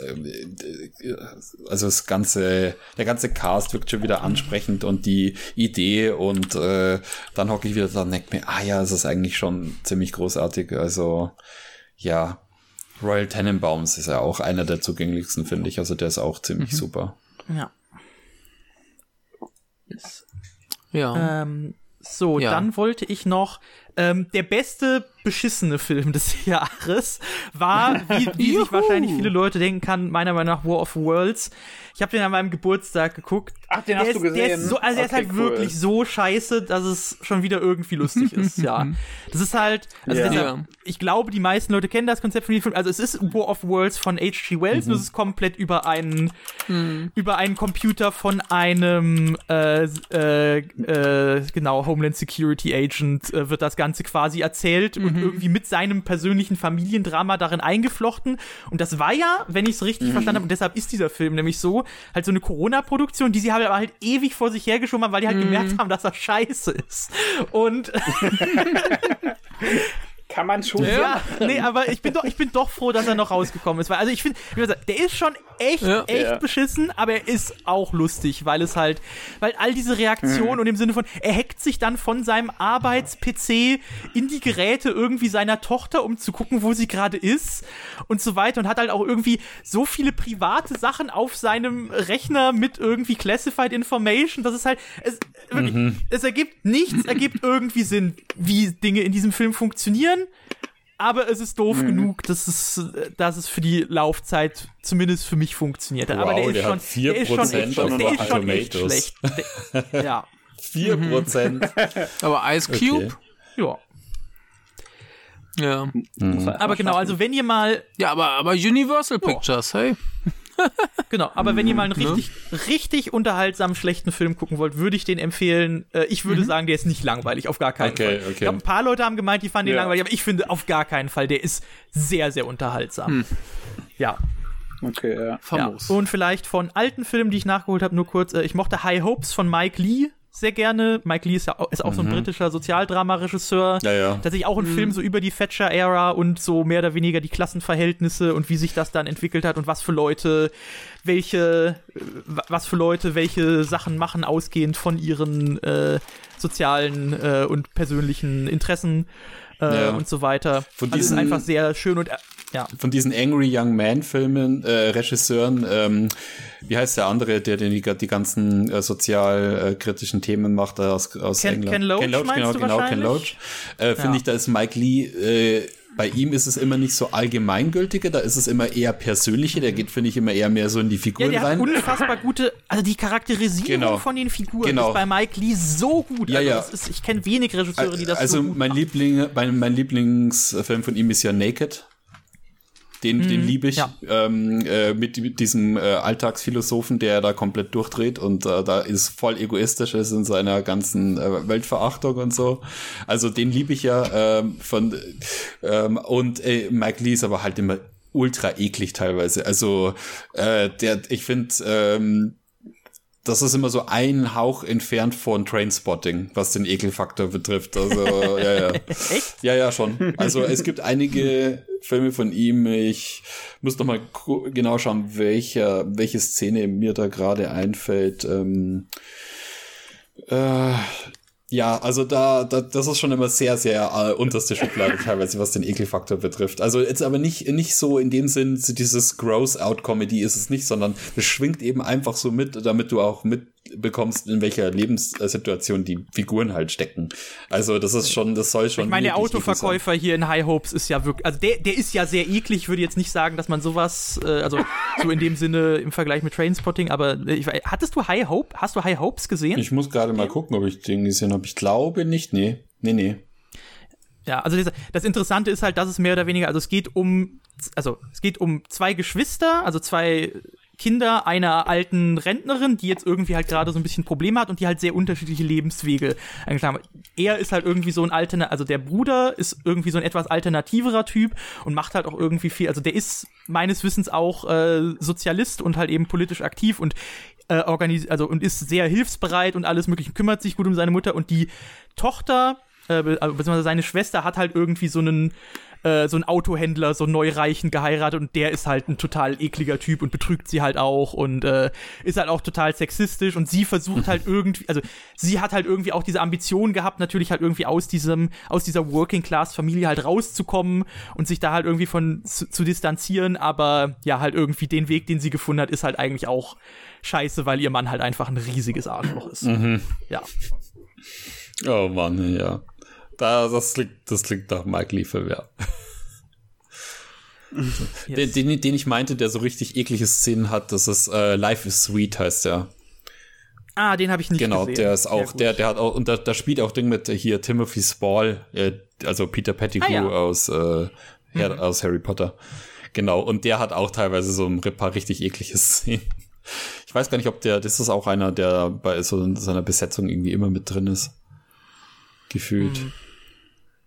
der ganze Cast wirkt schon wieder ansprechend und die Idee und dann hocke ich wieder da und denke mir, es ist eigentlich schon ziemlich großartig. Also, ja. Royal Tenenbaums ist ja auch einer der zugänglichsten, finde ich. Also der ist auch ziemlich super. Ja. Ja. Dann wollte ich noch der beste beschissene Film des Jahres war, wie sich wahrscheinlich viele Leute denken kann, meiner Meinung nach War of Worlds. Ich habe den an meinem Geburtstag geguckt. Ach, den hast du gesehen? Der ist halt wirklich so scheiße, dass es schon wieder irgendwie lustig ist, ja. Das ist halt, ich glaube, die meisten Leute kennen das Konzept von dem Film. Also es ist War of Worlds von H.G. Wells und es ist komplett über einen Computer von einem Homeland Security Agent wird das Ganze quasi erzählt und irgendwie mit seinem persönlichen Familiendrama darin eingeflochten. Und das war ja, wenn ich es richtig verstanden habe, und deshalb ist dieser Film nämlich so, halt so eine Corona-Produktion, die sie aber halt ewig vor sich hergeschoben haben, weil die halt gemerkt haben, dass das scheiße ist. Und kann man schon nee, aber ich bin doch froh, dass er noch rausgekommen ist. Weil, also ich finde, der ist schon echt beschissen, aber er ist auch lustig, weil all diese Reaktionen und im Sinne von, er hackt sich dann von seinem Arbeits-PC in die Geräte irgendwie seiner Tochter, um zu gucken, wo sie gerade ist und so weiter und hat halt auch irgendwie so viele private Sachen auf seinem Rechner mit irgendwie Classified Information, dass es halt, es ergibt irgendwie Sinn, wie Dinge in diesem Film funktionieren. Aber es ist doof genug, dass es für die Laufzeit zumindest für mich funktioniert. Aber der ist schon 4% echt schlecht. Ja. 4%. Aber Ice Cube? Okay. Ja. Aber genau, also wenn ihr mal... Ja, aber Universal Pictures, hey. Genau, aber wenn ihr mal einen richtig unterhaltsamen, schlechten Film gucken wollt, würde ich den empfehlen. Ich würde sagen, der ist nicht langweilig, auf gar keinen Fall. Ich glaube, ein paar Leute haben gemeint, die fanden den langweilig, aber ich finde auf gar keinen Fall, der ist sehr, sehr unterhaltsam. Ja. Okay, ja. Famos. Ja. Und vielleicht von alten Filmen, die ich nachgeholt habe, nur kurz, ich mochte High Hopes von Mike Leigh sehr gerne. Mike Leigh ist auch so ein britischer Sozialdrama-Regisseur. Ja. Tatsächlich auch ein Film so über die Thatcher-Ära und so mehr oder weniger die Klassenverhältnisse und wie sich das dann entwickelt hat und was für Leute welche Sachen machen, ausgehend von ihren sozialen und persönlichen Interessen und so weiter. Von diesen, also einfach sehr schön und von diesen Angry Young Man Filmen, Regisseuren, wie heißt der andere, der die ganzen sozialkritischen Themen macht aus England? Ken Loach, Ken Loach. Finde ich, da ist Mike Leigh, bei ihm ist es immer nicht so allgemeingültige, da ist es immer eher persönliche, der geht, finde ich, immer eher mehr so in die Figuren der rein. Hat unfassbar gute, also die Charakterisierung von den Figuren ist bei Mike Leigh so gut. Also ich kenne wenig Regisseure, die das so gut machen. Mein Lieblingsfilm von ihm ist ja Naked. Den liebe ich, mit diesem Alltagsphilosophen, der da komplett durchdreht und da ist voll egoistisch ist in seiner ganzen Weltverachtung und so. Also den liebe ich ja und Mike Leigh ist aber halt immer ultra eklig teilweise. Also ich finde, das ist immer so ein Hauch entfernt von Trainspotting, was den Ekelfaktor betrifft. Also, Echt? Ja, schon. Also, es gibt einige Filme von ihm. Ich muss noch mal genau schauen, welche Szene mir da gerade einfällt. Ja, also das ist schon immer sehr, sehr unterste Schublade teilweise, was den Ekelfaktor betrifft. Also jetzt aber nicht so in dem Sinn, dieses Gross-Out-Comedy ist es nicht, sondern es schwingt eben einfach so mit, damit du auch mitbekommst, in welcher Lebenssituation die Figuren halt stecken. Also das soll schon. Ich meine, der Autoverkäufer hier in High Hopes ist ja wirklich, also der ist ja sehr eklig. Ich würde jetzt nicht sagen, dass man sowas, also so in dem Sinne im Vergleich mit Trainspotting, aber hast du High Hopes gesehen? Ich muss gerade mal gucken, ob ich den gesehen habe. Ich glaube nicht, nee. Ja, also das Interessante ist halt, dass es mehr oder weniger, also es geht um zwei Geschwister, also zwei Kinder einer alten Rentnerin, die jetzt irgendwie halt gerade so ein bisschen Probleme hat und die halt sehr unterschiedliche Lebenswege eingeschlagen hat. Er ist halt irgendwie so also der Bruder ist irgendwie so ein etwas alternativerer Typ und macht halt auch irgendwie viel, also der ist meines Wissens auch Sozialist und halt eben politisch aktiv und und ist sehr hilfsbereit und alles mögliche, kümmert sich gut um seine Mutter und die Tochter, beziehungsweise seine Schwester hat halt irgendwie so einen Autohändler, so einen Neureichen geheiratet und der ist halt ein total ekliger Typ und betrügt sie halt auch und ist halt auch total sexistisch und sie versucht halt irgendwie, also sie hat halt irgendwie auch diese Ambition gehabt, natürlich halt irgendwie aus dieser Working-Class-Familie halt rauszukommen und sich da halt irgendwie zu distanzieren, aber ja, halt irgendwie den Weg, den sie gefunden hat, ist halt eigentlich auch scheiße, weil ihr Mann halt einfach ein riesiges Arschloch ist. Ja. Oh Mann, ja. Das klingt nach Mike Leigh, ja. Yes. Den ich meinte, der so richtig eklige Szenen hat, das ist Life is Sweet, heißt der. Ah, den habe ich nicht gesehen. Genau, der ist auch, der hat auch, und da spielt auch Ding mit hier Timothy Spall, also Peter Pettigrew aus Harry Potter. Genau, und der hat auch teilweise so ein paar richtig eklige Szenen. Ich weiß gar nicht, das ist auch einer, der bei so seiner Besetzung irgendwie immer mit drin ist. Gefühlt.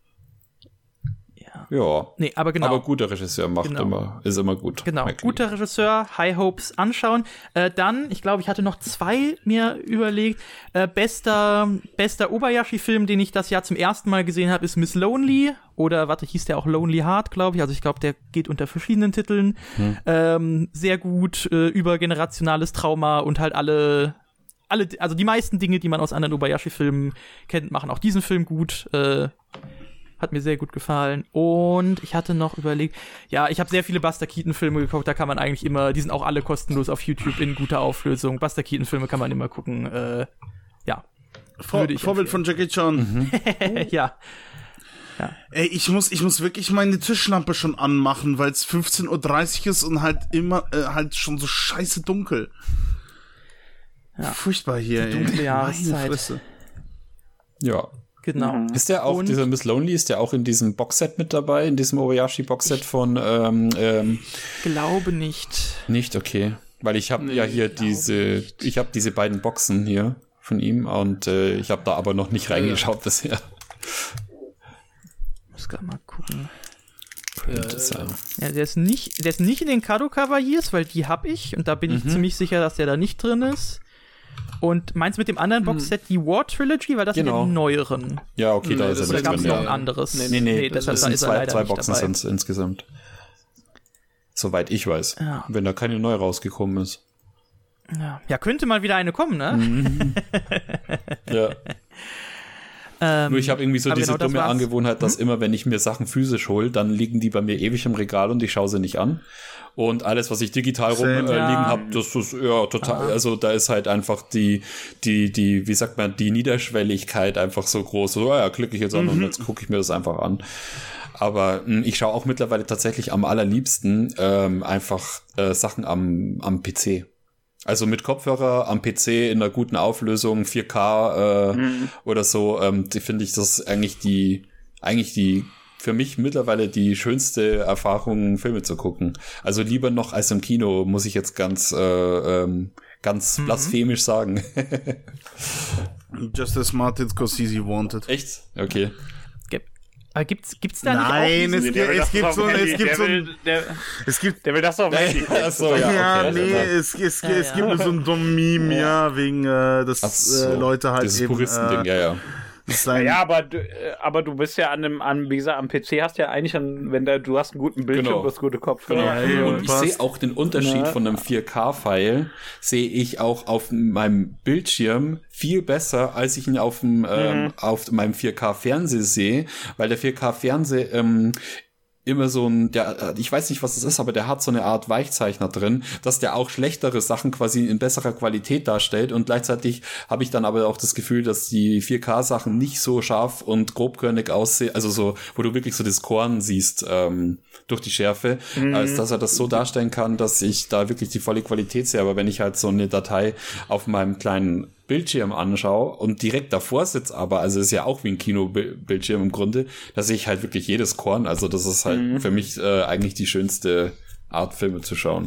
Ja. Nee, aber genau. Aber guter Regisseur ist immer gut. Genau, guter Regisseur, High Hopes anschauen. Dann, ich glaube, ich hatte noch 2 mir überlegt. Bester Obayashi-Film, den ich das Jahr zum ersten Mal gesehen habe, ist Miss Lonely. Oder, hieß der auch Lonely Heart, glaube ich. Also ich glaube, der geht unter verschiedenen Titeln. Sehr gut, übergenerationales Trauma und halt alle, also die meisten Dinge, die man aus anderen Obayashi-Filmen kennt, machen auch diesen Film gut. Hat mir sehr gut gefallen. Und ich hatte noch überlegt, ja, ich habe sehr viele Buster Keaton-Filme geguckt, da kann man eigentlich immer, die sind auch alle kostenlos auf YouTube in guter Auflösung. Buster Keaton-Filme kann man immer gucken. Ja. Vorbild von Jackie Chan. Ja. Ey, ich muss wirklich meine Tischlampe schon anmachen, weil es 15:30 Uhr ist und halt immer halt schon so scheiße dunkel. Ja. Furchtbar hier, die dunkle Jahreszeit. Ja. Genau. Ist der auch, dieser Miss Lonely, ist der auch in diesem Boxset mit dabei, in diesem Obayashi-Boxset von glaube nicht. Nicht, okay. Weil ich habe hier diese beiden Boxen hier von ihm und ich habe da aber noch nicht reingeschaut bisher. Muss gerade mal gucken. Könnte sein. Ja, der ist nicht in den Kado Cavaliers, weil die habe ich und da bin ich ziemlich sicher, dass der da nicht drin ist. Und meinst du mit dem anderen Boxset die War Trilogy, weil das sind ja die neueren. Ja, okay, da ist er nicht drin. Oder gab es noch ein anderes? Nee, das sind zwei Boxen sind insgesamt. Soweit ich weiß. Ja. Wenn da keine neu rausgekommen ist. Ja, könnte mal wieder eine kommen, ne? Ja. Nur ich habe irgendwie so diese dumme Angewohnheit, dass immer, wenn ich mir Sachen physisch hole, dann liegen die bei mir ewig im Regal und ich schaue sie nicht an. Und alles, was ich digital rumliegen habe, das ist ja total, also da ist halt einfach die, wie sagt man, die Niederschwelligkeit einfach so groß. So, ja, klicke ich jetzt an und jetzt gucke ich mir das einfach an. Aber ich schaue auch mittlerweile tatsächlich am allerliebsten einfach Sachen am PC. Also mit Kopfhörer am PC in einer guten Auflösung, 4K oder so, finde ich das eigentlich die für mich mittlerweile die schönste Erfahrung, Filme zu gucken. Also lieber noch als im Kino, muss ich jetzt ganz blasphemisch sagen. Just as Martin Scorsese wanted. Echt? Okay. Gibt's da Nein, nicht auch der will das doch weg. Achso, ja, okay, es gibt so ein dummen Meme, wegen, dass Leute halt dieses eben... Puristending, ja. Ja, aber du bist ja wie gesagt, am PC hast ja eigentlich du hast einen guten Bildschirm, du hast gute Kopfhörer. Genau. Und ich sehe auch den Unterschied von einem 4K-File, sehe ich auch auf meinem Bildschirm viel besser, als ich ihn auf meinem 4K-Fernseher sehe, weil der 4K-Fernseher immer so ich weiß nicht, was das ist, aber der hat so eine Art Weichzeichner drin, dass der auch schlechtere Sachen quasi in besserer Qualität darstellt und gleichzeitig habe ich dann aber auch das Gefühl, dass die 4K-Sachen nicht so scharf und grobkörnig aussehen, also so, wo du wirklich so das Korn siehst durch die Schärfe, als dass er das so darstellen kann, dass ich da wirklich die volle Qualität sehe, aber wenn ich halt so eine Datei auf meinem kleinen Bildschirm anschaue und direkt davor sitze, aber also ist ja auch wie ein Kinobildschirm im Grunde, dass ich halt wirklich jedes Korn, also das ist halt für mich eigentlich die schönste Art, Filme zu schauen.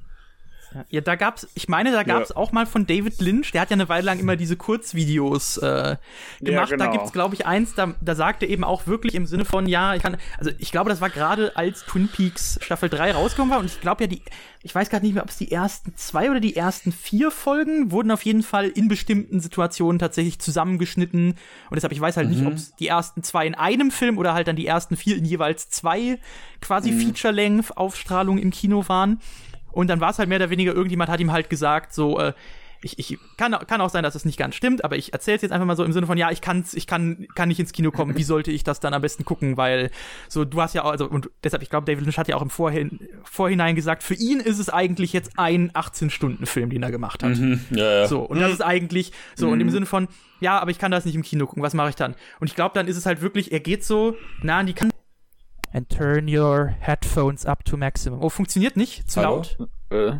Ja, da gab's auch mal von David Lynch, der hat ja eine Weile lang immer diese Kurzvideos gemacht. Ja, genau. Da gibt's, glaube ich, eins, da sagt er eben auch wirklich im Sinne von, ich glaube, das war gerade als Twin Peaks Staffel 3 rausgekommen war und ich glaube ich weiß gerade nicht mehr, ob es die ersten 2 oder die ersten 4 Folgen wurden auf jeden Fall in bestimmten Situationen tatsächlich zusammengeschnitten und deshalb, ich weiß halt nicht, ob es die ersten 2 in einem Film oder halt dann die ersten 4 in jeweils 2 quasi Feature-Length-Aufstrahlungen im Kino waren. Und dann war es halt mehr oder weniger, irgendjemand hat ihm halt gesagt, so, ich kann auch sein, dass das nicht ganz stimmt, aber ich erzähle es jetzt einfach mal so im Sinne von, ja, ich kann nicht ins Kino kommen, wie sollte ich das dann am besten gucken, weil so, du hast ja auch, also, und deshalb, ich glaube, David Lynch hat ja auch im Vorhinein gesagt, für ihn ist es eigentlich jetzt ein 18-Stunden-Film, den er gemacht hat. Ja. So, und das ist eigentlich so, und im Sinne von, ja, aber ich kann das nicht im Kino gucken, was mache ich dann? Und ich glaube, dann ist es halt wirklich, er geht so nah an die Kante. And turn your headphones up to maximum. Oh, funktioniert nicht? Zu laut? Du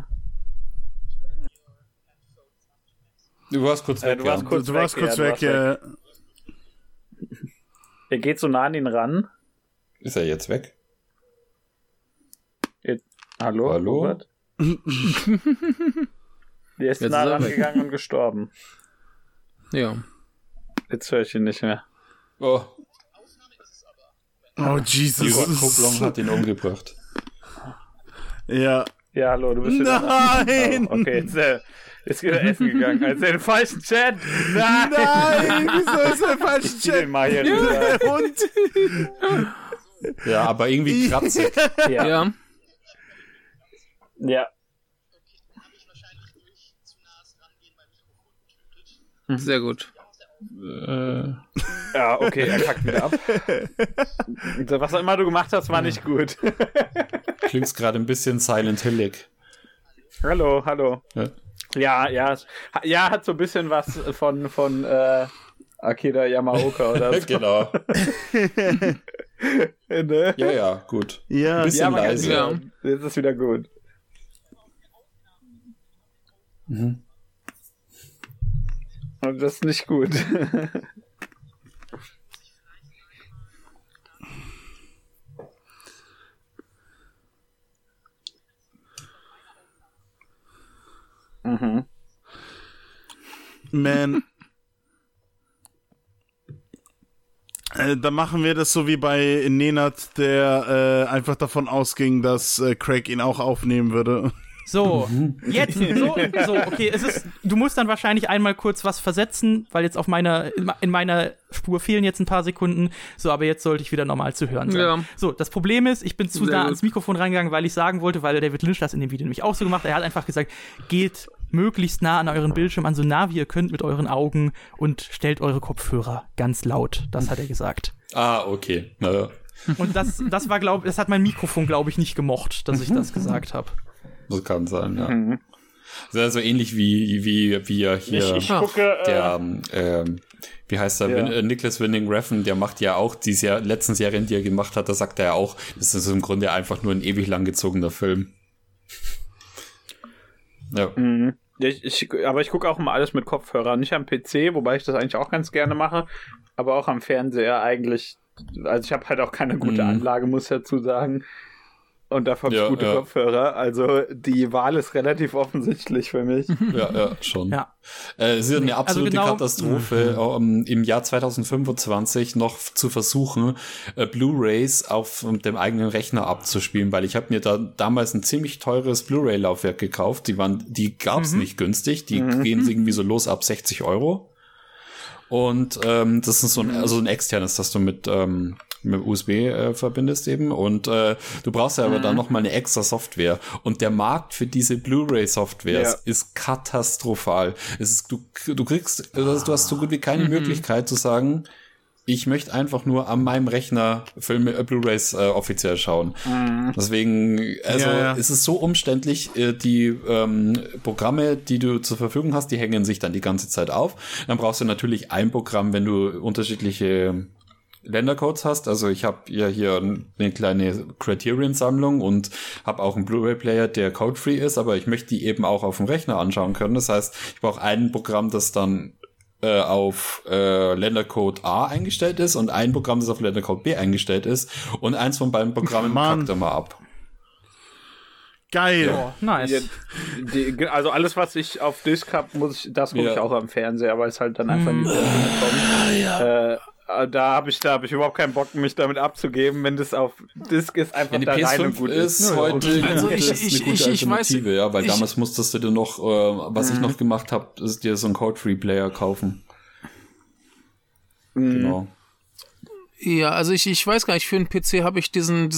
warst kurz weg, Du warst kurz weg, ja. Er geht so nah an ihn ran. Ist er jetzt weg? Hallo? Robert? Der ist nah rangegangen und gestorben. Ja. Jetzt höre ich ihn nicht mehr. Oh. Oh, Jesus. Coblong hat ihn umgebracht. Ja. Ja, hallo, du bist Nein! Oh, okay, jetzt geht er essen gegangen. Also in den falschen Chat. Nein! Wieso ist er im falschen Chat? Und? Ja, aber irgendwie kratzig. Ja. Sehr gut. Ja, okay, er kackt wieder ab. Was auch immer du gemacht hast, war nicht gut. Klingt's gerade ein bisschen Silent Hillig. Hallo. Ja. Ja, hat so ein bisschen was von Akira Yamaoka oder so. Genau. Ne? Ja, gut. Ja, ein bisschen leise. Ja. Jetzt ist wieder gut. Mhm. Und das ist nicht gut. Man. Da machen wir das so wie bei Nenad, der einfach davon ausging, dass Craig ihn auch aufnehmen würde. So, jetzt, okay, du musst dann wahrscheinlich einmal kurz was versetzen, weil jetzt in meiner Spur fehlen jetzt ein paar Sekunden, so, aber jetzt sollte ich wieder normal zu hören sein. Ja. So, das Problem ist, ich bin zu nah ans Mikrofon reingegangen, weil ich sagen wollte, weil David Lynch das in dem Video nämlich auch so gemacht hat, er hat einfach gesagt, geht möglichst nah an euren Bildschirm, an so nah wie ihr könnt mit euren Augen und stellt eure Kopfhörer ganz laut, das hat er gesagt. Ah, okay, naja. Und das hat mein Mikrofon, glaube ich, nicht gemocht, dass ich das gesagt habe. Das kann sein, ja. Sehr so ähnlich wie ja hier ich gucke, der wie heißt er, Nicholas Winding Refn, der macht ja auch diese letzten Serien, die er gemacht hat, da sagt er ja auch, das ist im Grunde einfach nur ein ewig langgezogener Film. Ja. Aber ich gucke auch immer alles mit Kopfhörern, nicht am PC, wobei ich das eigentlich auch ganz gerne mache, aber auch am Fernseher eigentlich, also ich habe halt auch keine gute Anlage, muss ich dazu sagen. Und dafür habe ich gute Kopfhörer. Also die Wahl ist relativ offensichtlich für mich. Ja, schon. Ja. Es ist eine absolute Katastrophe, im Jahr 2025 noch zu versuchen, Blu-rays auf dem eigenen Rechner abzuspielen, weil ich habe mir da damals ein ziemlich teures Blu-ray-Laufwerk gekauft. Die gab's nicht günstig. Die gehen irgendwie so los ab 60 €. Und das ist so ein externes, das du mit USB verbindest eben, und du brauchst ja aber dann noch mal eine extra Software, und der Markt für diese Blu-ray-Softwares ist katastrophal. Du hast so gut wie keine Möglichkeit zu sagen, ich möchte einfach nur an meinem Rechner Filme, Blu-rays offiziell schauen. Deswegen, es ist so umständlich, die Programme, die du zur Verfügung hast, die hängen sich dann die ganze Zeit auf. Dann brauchst du natürlich ein Programm, wenn du unterschiedliche Ländercodes hast. Also ich habe ja hier eine kleine Criterion-Sammlung und habe auch einen Blu-ray-Player, der code-free ist, aber ich möchte die eben auch auf dem Rechner anschauen können. Das heißt, ich brauche ein Programm, das dann auf Ländercode A eingestellt ist, und ein Programm, das auf Ländercode B eingestellt ist, und eins von beiden Programmen packt er mal ab. Geil. Ja, nice. Also alles, was ich auf Disc habe, gucke ich auch am Fernseher, weil es halt dann einfach nicht kommt. Da habe ich überhaupt keinen Bock, mich damit abzugeben, wenn das auf Disc ist, einfach da rein und gut ist. Heute also eine gute Alternative, ja, weil damals musstest du dir noch, was ich noch gemacht habe, ist dir so einen Code-Free-Player kaufen. Genau. Ja, also ich weiß gar nicht, für einen PC habe ich diesen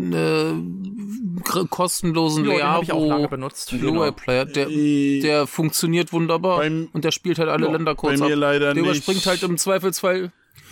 kostenlosen Leavo Blu-ray-Player, der funktioniert wunderbar und der spielt halt alle Ländercodes ab. Der überspringt halt im Zweifelsfall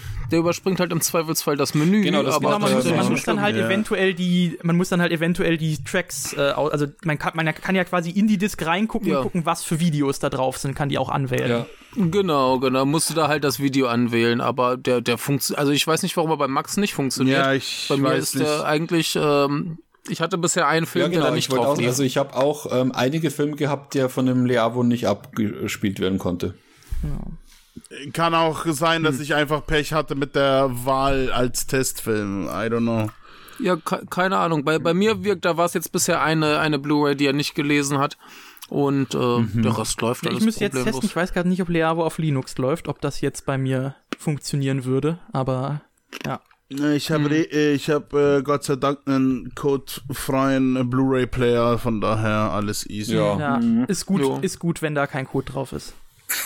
das Menü. Genau, man muss dann halt eventuell die Tracks, also man kann ja quasi in die Disc reingucken und gucken, was für Videos da drauf sind, kann die auch anwählen. Ja. Genau, musst du da halt das Video anwählen, aber der funktioniert, also ich weiß nicht, warum er bei Max nicht funktioniert. Ja, bei mir ist der eigentlich, ich hatte bisher einen Film, der da nicht drauf lief. Also ich habe auch einige Filme gehabt, der von dem Leavo nicht abgespielt werden konnte. Ja. Kann auch sein, dass ich einfach Pech hatte mit der Wahl als Testfilm. I don't know. Ja, keine Ahnung. Bei mir da war es jetzt bisher eine Blu-ray, die er nicht gelesen hat. Und der Rest läuft alles. Ich müsste jetzt testen, ich weiß gerade nicht, ob Leavo auf Linux läuft, ob das jetzt bei mir funktionieren würde, aber ja. Ich habe Gott sei Dank einen codefreien Blu-ray-Player, von daher alles easy. Ja. Ist gut, wenn da kein Code drauf ist.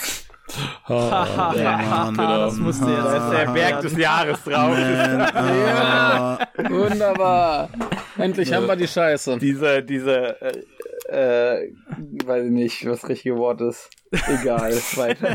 Das musste jetzt. Das ist der Werk des Jahres drauf. Ja, wunderbar. Endlich haben wir die Scheiße. Weiß ich nicht, was das richtige Wort ist. Egal, weiter.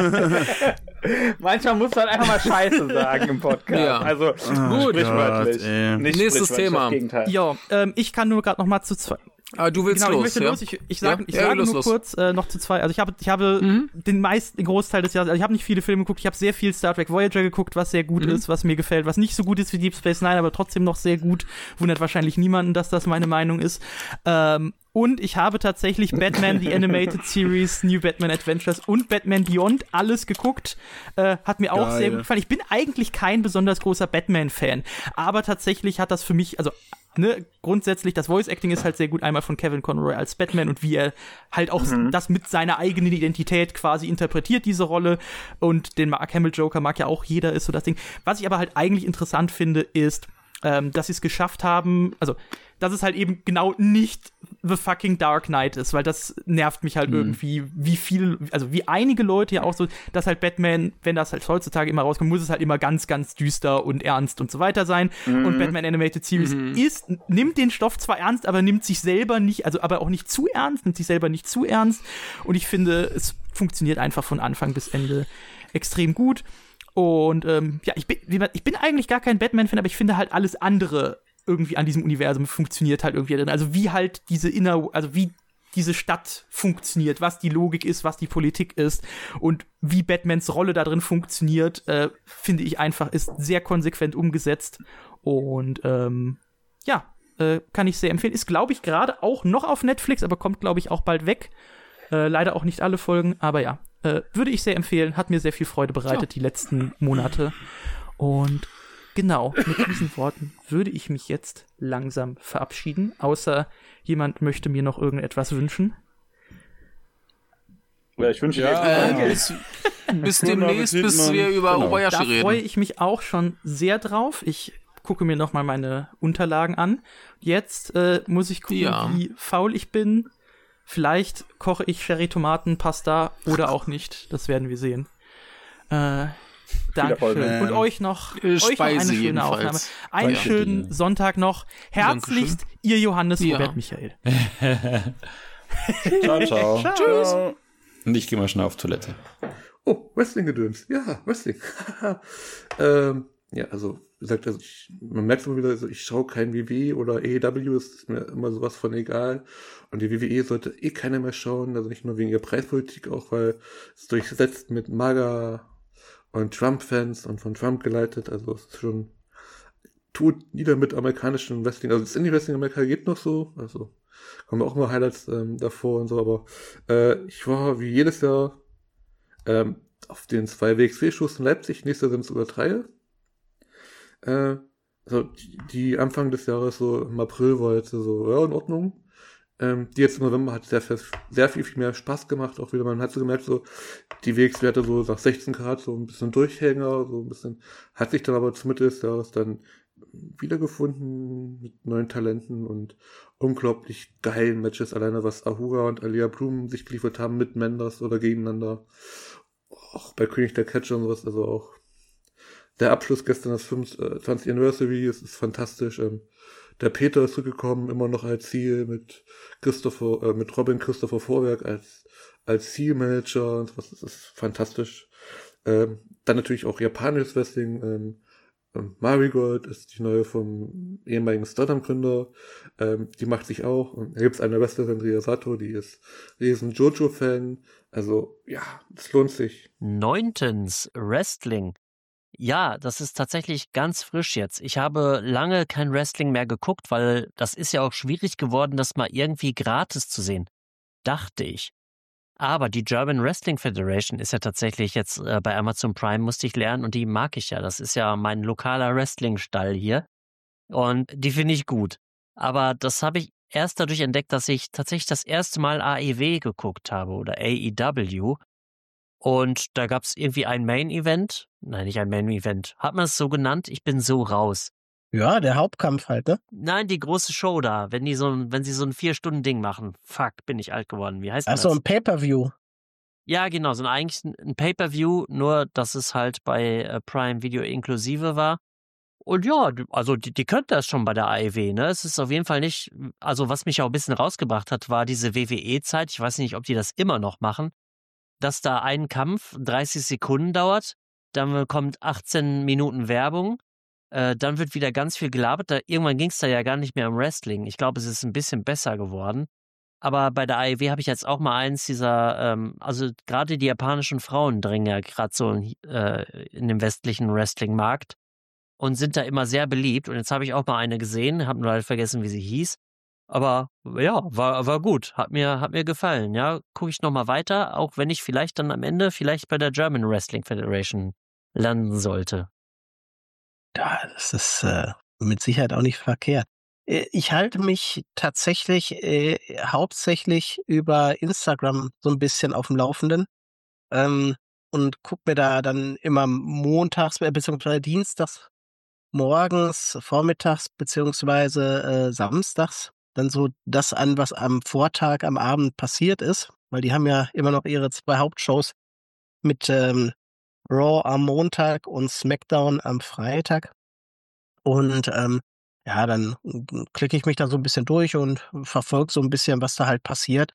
Manchmal muss man einfach mal Scheiße sagen im Podcast. Ja. Also sprichwörtlich. Nicht nächstes Thema. Ja, ich kann nur gerade noch mal zu zwei. Du willst los, Ich sage nur kurz noch zu zwei. Also ich habe den Großteil des Jahres, also ich habe nicht viele Filme geguckt, ich habe sehr viel Star Trek Voyager geguckt, was sehr gut ist, was mir gefällt, was nicht so gut ist wie Deep Space Nine, aber trotzdem noch sehr gut. Wundert wahrscheinlich niemanden, dass das meine Meinung ist. Und ich habe tatsächlich Batman The Animated Series, New Batman Adventures und Batman Beyond alles geguckt. Hat mir auch sehr gut gefallen. Ich bin eigentlich kein besonders großer Batman-Fan, aber tatsächlich hat das für mich, also grundsätzlich, das Voice-Acting ist halt sehr gut, einmal von Kevin Conroy als Batman und wie er halt auch das mit seiner eigenen Identität quasi interpretiert, diese Rolle, und den Mark Hamill Joker mag ja auch jeder, ist so das Ding. Was ich aber halt eigentlich interessant finde, ist, dass sie es geschafft haben, also dass es halt eben genau nicht The fucking Dark Knight ist, weil das nervt mich halt irgendwie, wie einige Leute ja auch so, dass halt Batman, wenn das halt heutzutage immer rauskommt, muss es halt immer ganz, ganz düster und ernst und so weiter sein. Und Batman Animated Series nimmt den Stoff zwar ernst, aber nimmt sich selber nicht, also aber auch nicht zu ernst, nimmt sich selber nicht zu ernst. Und ich finde, es funktioniert einfach von Anfang bis Ende extrem gut. Und ich bin eigentlich gar kein Batman-Fan, aber ich finde halt alles andere irgendwie an diesem Universum funktioniert halt irgendwie drin. Also wie halt wie diese Stadt funktioniert, was die Logik ist, was die Politik ist und wie Batmans Rolle da drin funktioniert, finde ich einfach, ist sehr konsequent umgesetzt. Und kann ich sehr empfehlen. Ist, glaube ich, gerade auch noch auf Netflix, aber kommt, glaube ich, auch bald weg. Leider auch nicht alle Folgen, aber ja. Würde ich sehr empfehlen, hat mir sehr viel Freude bereitet die letzten Monate. Und genau, mit diesen Worten würde ich mich jetzt langsam verabschieden, außer jemand möchte mir noch irgendetwas wünschen. Ja, ich wünsche dir bis demnächst, bis wir über Obayashi reden. Da freue ich mich auch schon sehr drauf. Ich gucke mir noch mal meine Unterlagen an. Jetzt muss ich gucken, wie faul ich bin. Vielleicht koche ich Sherry-Tomaten-Pasta oder auch nicht. Das werden wir sehen. Dankeschön. Und euch noch eine schöne Aufnahme. Einen schönen Sonntag noch. Herzlichst, ihr Johannes Robert Michael. Ciao, ciao. Tschüss. Und ich gehe mal schnell auf Toilette. Oh, Wrestling-Gedöns. Ja, Wrestling. Also, wie gesagt, man merkt immer wieder, also ich schaue kein WWE oder AEW, ist mir immer sowas von egal. Und die WWE sollte keiner mehr schauen, also nicht nur wegen ihrer Preispolitik, auch weil es durchsetzt mit MAGA und Trump-Fans und von Trump geleitet, also es ist schon tut nieder mit amerikanischem Wrestling, also das Indie-Wrestling in Amerika geht noch so, also kommen auch immer Highlights davor und so, aber ich war wie jedes Jahr auf den 2 WXW-Shows in Leipzig, nächstes Jahr sind es sogar 3. Also die Anfang des Jahres, so im April, war jetzt so, ja, in Ordnung. Die jetzt im November hat sehr viel mehr Spaß gemacht, auch wieder, man hat so gemerkt, so, die WXW hatte so nach 16 Grad so ein bisschen Durchhänger, so ein bisschen, hat sich dann aber zur Mitte des Jahres dann wiedergefunden mit neuen Talenten und unglaublich geilen Matches, alleine was Ahura und Alia Bloom sich geliefert haben mit Menders oder gegeneinander. Auch bei König der Catcher und sowas, also auch der Abschluss gestern, das 25. Anniversary, es ist fantastisch. Der Peter ist zurückgekommen, immer noch als Ziel mit Robin Christopher Vorwerk als Zielmanager und was, das ist fantastisch. Dann natürlich auch japanisches Wrestling. Marigold ist die neue vom ehemaligen Stardom-Gründer. Die macht sich auch. Und da gibt es eine Wrestlerin, Ria Sato, die ist riesen Jojo-Fan. Also, ja, das lohnt sich. 9. Wrestling. Ja, das ist tatsächlich ganz frisch jetzt. Ich habe lange kein Wrestling mehr geguckt, weil das ist ja auch schwierig geworden, das mal irgendwie gratis zu sehen. Dachte ich. Aber die German Wrestling Federation ist ja tatsächlich jetzt bei Amazon Prime, musste ich lernen, und die mag ich ja. Das ist ja mein lokaler Wrestling-Stall hier. Und die finde ich gut. Aber das habe ich erst dadurch entdeckt, dass ich tatsächlich das erste Mal AEW geguckt habe oder AEW. Und da gab es irgendwie ein Main-Event. Nein, nicht ein Main-Event. Hat man es so genannt? Ich bin so raus. Ja, der Hauptkampf halt, ne? Nein, die große Show da, wenn sie so ein 4-Stunden-Ding machen. Fuck, bin ich alt geworden. Wie heißt das? Ach so, ein Pay-Per-View. Ja, genau, so eigentlich ein Pay-Per-View, nur dass es halt bei Prime Video inklusive war. Und ja, also die könnte das schon bei der AEW, ne? Es ist auf jeden Fall nicht, also was mich auch ein bisschen rausgebracht hat, war diese WWE-Zeit. Ich weiß nicht, ob die das immer noch machen, dass da ein Kampf 30 Sekunden dauert, dann kommt 18 Minuten Werbung, dann wird wieder ganz viel gelabert. Irgendwann ging es da ja gar nicht mehr um Wrestling. Ich glaube, es ist ein bisschen besser geworden. Aber bei der AEW habe ich jetzt auch mal eins dieser, also gerade die japanischen Frauen drängen ja gerade so in dem westlichen Wrestling-Markt und sind da immer sehr beliebt. Und jetzt habe ich auch mal eine gesehen, habe nur halt vergessen, wie sie hieß. Aber ja, war gut, hat mir gefallen. Ja, gucke ich nochmal weiter, auch wenn ich vielleicht dann am Ende bei der German Wrestling Federation landen sollte. Ja, das ist mit Sicherheit auch nicht verkehrt. Ich halte mich tatsächlich hauptsächlich über Instagram so ein bisschen auf dem Laufenden und gucke mir da dann immer montags bzw. dienstags morgens, vormittags beziehungsweise samstags dann so das an, was am Vortag, am Abend passiert ist, weil die haben ja immer noch ihre 2 Hauptshows mit Raw am Montag und SmackDown am Freitag. Und ja, dann klicke ich mich da so ein bisschen durch und verfolge so ein bisschen, was da halt passiert.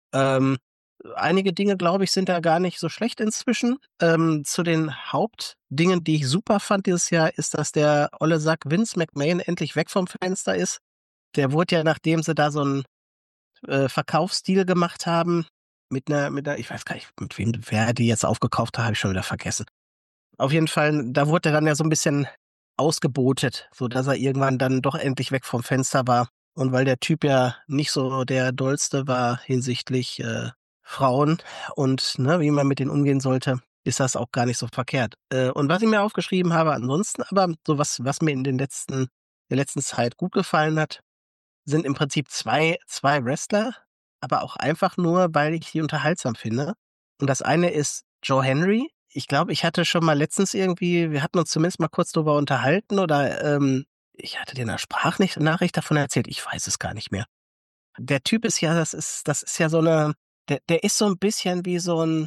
Einige Dinge, glaube ich, sind da gar nicht so schlecht inzwischen. Zu den Hauptdingen, die ich super fand dieses Jahr, ist, dass der olle Sack Vince McMahon endlich weg vom Fenster ist. Der wurde ja, nachdem sie da so einen Verkaufsdeal gemacht haben, mit einer, ich weiß gar nicht, mit wem, wer die jetzt aufgekauft hat, habe ich schon wieder vergessen. Auf jeden Fall, da wurde er dann ja so ein bisschen ausgebotet, so dass er irgendwann dann doch endlich weg vom Fenster war. Und weil der Typ ja nicht so der Dollste war hinsichtlich Frauen und ne, wie man mit denen umgehen sollte, ist das auch gar nicht so verkehrt. Und was ich mir aufgeschrieben habe ansonsten, aber so was mir in der letzten Zeit gut gefallen hat, sind im Prinzip zwei Wrestler, aber auch einfach nur, weil ich die unterhaltsam finde. Und das eine ist Joe Henry. Ich glaube, ich hatte schon mal letztens wir hatten uns zumindest mal kurz drüber unterhalten oder ich hatte dir eine Sprachnachricht davon erzählt, ich weiß es gar nicht mehr. Der Typ ist ja, das ist ja so der ist so ein bisschen wie so ein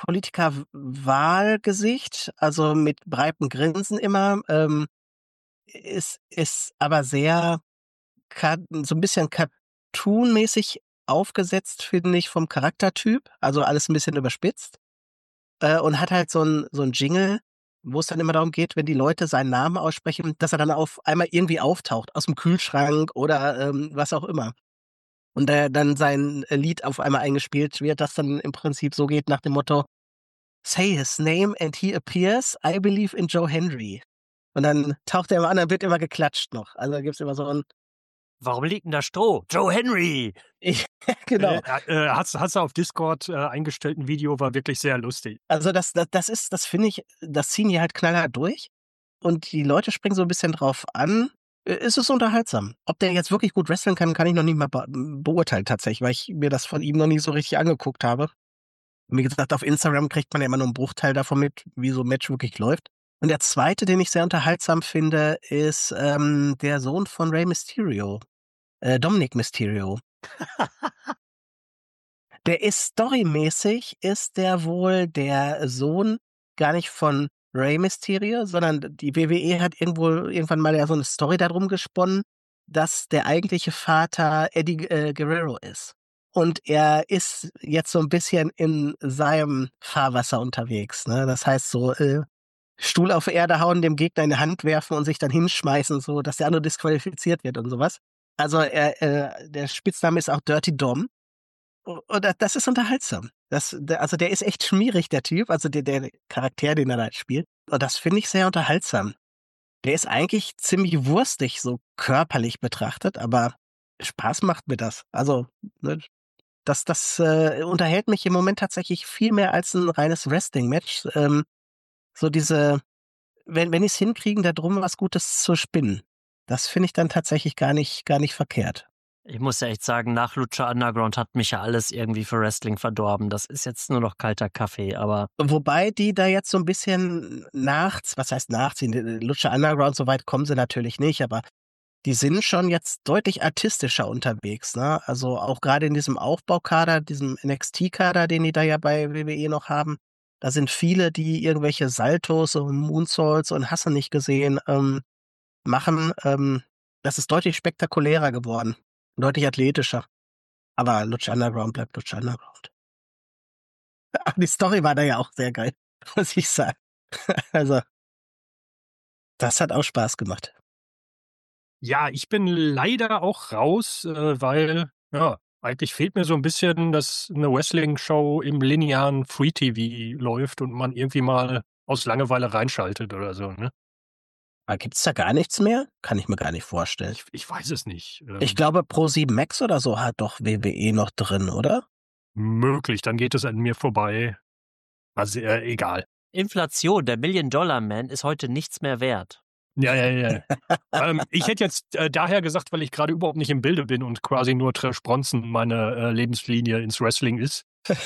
Politiker-Wahlgesicht, also mit breitem Grinsen immer, ist aber sehr so ein bisschen cartoonmäßig aufgesetzt, finde ich, vom Charaktertyp, also alles ein bisschen überspitzt. Und hat halt so ein Jingle, wo es dann immer darum geht, wenn die Leute seinen Namen aussprechen, dass er dann auf einmal irgendwie auftaucht, aus dem Kühlschrank oder was auch immer. Und dann sein Lied auf einmal eingespielt wird, das dann im Prinzip so geht nach dem Motto Say his name and he appears, I believe in Joe Henry. Und dann taucht er immer an, dann wird immer geklatscht noch. Also da gibt's immer so ein Warum liegt denn da Stroh? Joe Henry! Genau. Hast du auf Discord eingestellt, ein Video, war wirklich sehr lustig. Also das finde ich, das ziehen die halt knallhart durch. Und die Leute springen so ein bisschen drauf an. Es ist unterhaltsam. Ob der jetzt wirklich gut wresteln kann ich noch nicht mal beurteilen tatsächlich, weil ich mir das von ihm noch nicht so richtig angeguckt habe. Wie gesagt, auf Instagram kriegt man ja immer nur einen Bruchteil davon mit, wie so ein Match wirklich läuft. Und der zweite, den ich sehr unterhaltsam finde, ist der Sohn von Rey Mysterio. Dominic Mysterio. Der ist storymäßig, ist der wohl der Sohn gar nicht von Rey Mysterio, sondern die WWE hat irgendwann mal ja so eine Story darum gesponnen, dass der eigentliche Vater Eddie Guerrero ist. Und er ist jetzt so ein bisschen in seinem Fahrwasser unterwegs. Ne? Das heißt so, Stuhl auf Erde hauen, dem Gegner in die Hand werfen und sich dann hinschmeißen, so dass der andere disqualifiziert wird und sowas. Also der Spitzname ist auch Dirty Dom. Und das ist unterhaltsam. Also der ist echt schmierig, der Typ, also der Charakter, den er da spielt. Und das finde ich sehr unterhaltsam. Der ist eigentlich ziemlich wurstig, so körperlich betrachtet, aber Spaß macht mir das. Also ne, das unterhält mich im Moment tatsächlich viel mehr als ein reines Wrestling-Match. So wenn die es hinkriegen, da drum was Gutes zu spinnen. Das finde ich dann tatsächlich gar nicht verkehrt. Ich muss ja echt sagen, nach Lucha Underground hat mich ja alles irgendwie für Wrestling verdorben. Das ist jetzt nur noch kalter Kaffee, aber. Wobei die da jetzt so ein bisschen was heißt nachziehen? Lucha Underground, so weit kommen sie natürlich nicht, aber die sind schon jetzt deutlich artistischer unterwegs, ne? Also auch gerade in diesem Aufbaukader, diesem NXT-Kader, den die da ja bei WWE noch haben, da sind viele, die irgendwelche Saltos und Moonsaults und hast du nicht gesehen, machen. Das ist deutlich spektakulärer geworden. Deutlich athletischer. Aber Lucha Underground bleibt Lucha Underground. Aber die Story war da ja auch sehr geil, muss ich sagen. Also, das hat auch Spaß gemacht. Ja, ich bin leider auch raus, weil, ja, eigentlich fehlt mir so ein bisschen, dass eine Wrestling-Show im linearen Free-TV läuft und man irgendwie mal aus Langeweile reinschaltet oder so, ne? Aber gibt's da gar nichts mehr? Kann ich mir gar nicht vorstellen. Ich weiß es nicht. Ich glaube, Pro7 Max oder so hat doch WWE noch drin, oder? Möglich, dann geht es an mir vorbei. Also, egal. Inflation, der Million-Dollar-Man ist heute nichts mehr wert. Ja. Ich hätte jetzt daher gesagt, weil ich gerade überhaupt nicht im Bilde bin und quasi nur Trish Bronson meine Lebenslinie ins Wrestling ist.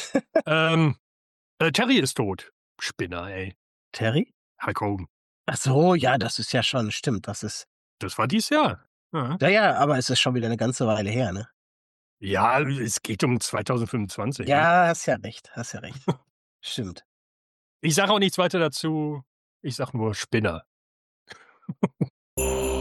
Terry ist tot. Spinner, ey. Terry? Hulk Hogan. Ach so, ja, das ist ja schon, stimmt, das war dieses Jahr. Ja, aber es ist schon wieder eine ganze Weile her, ne? Ja, es geht um 2025. Ja, hast ja recht. Stimmt. Ich sage auch nichts weiter dazu. Ich sage nur Spinner.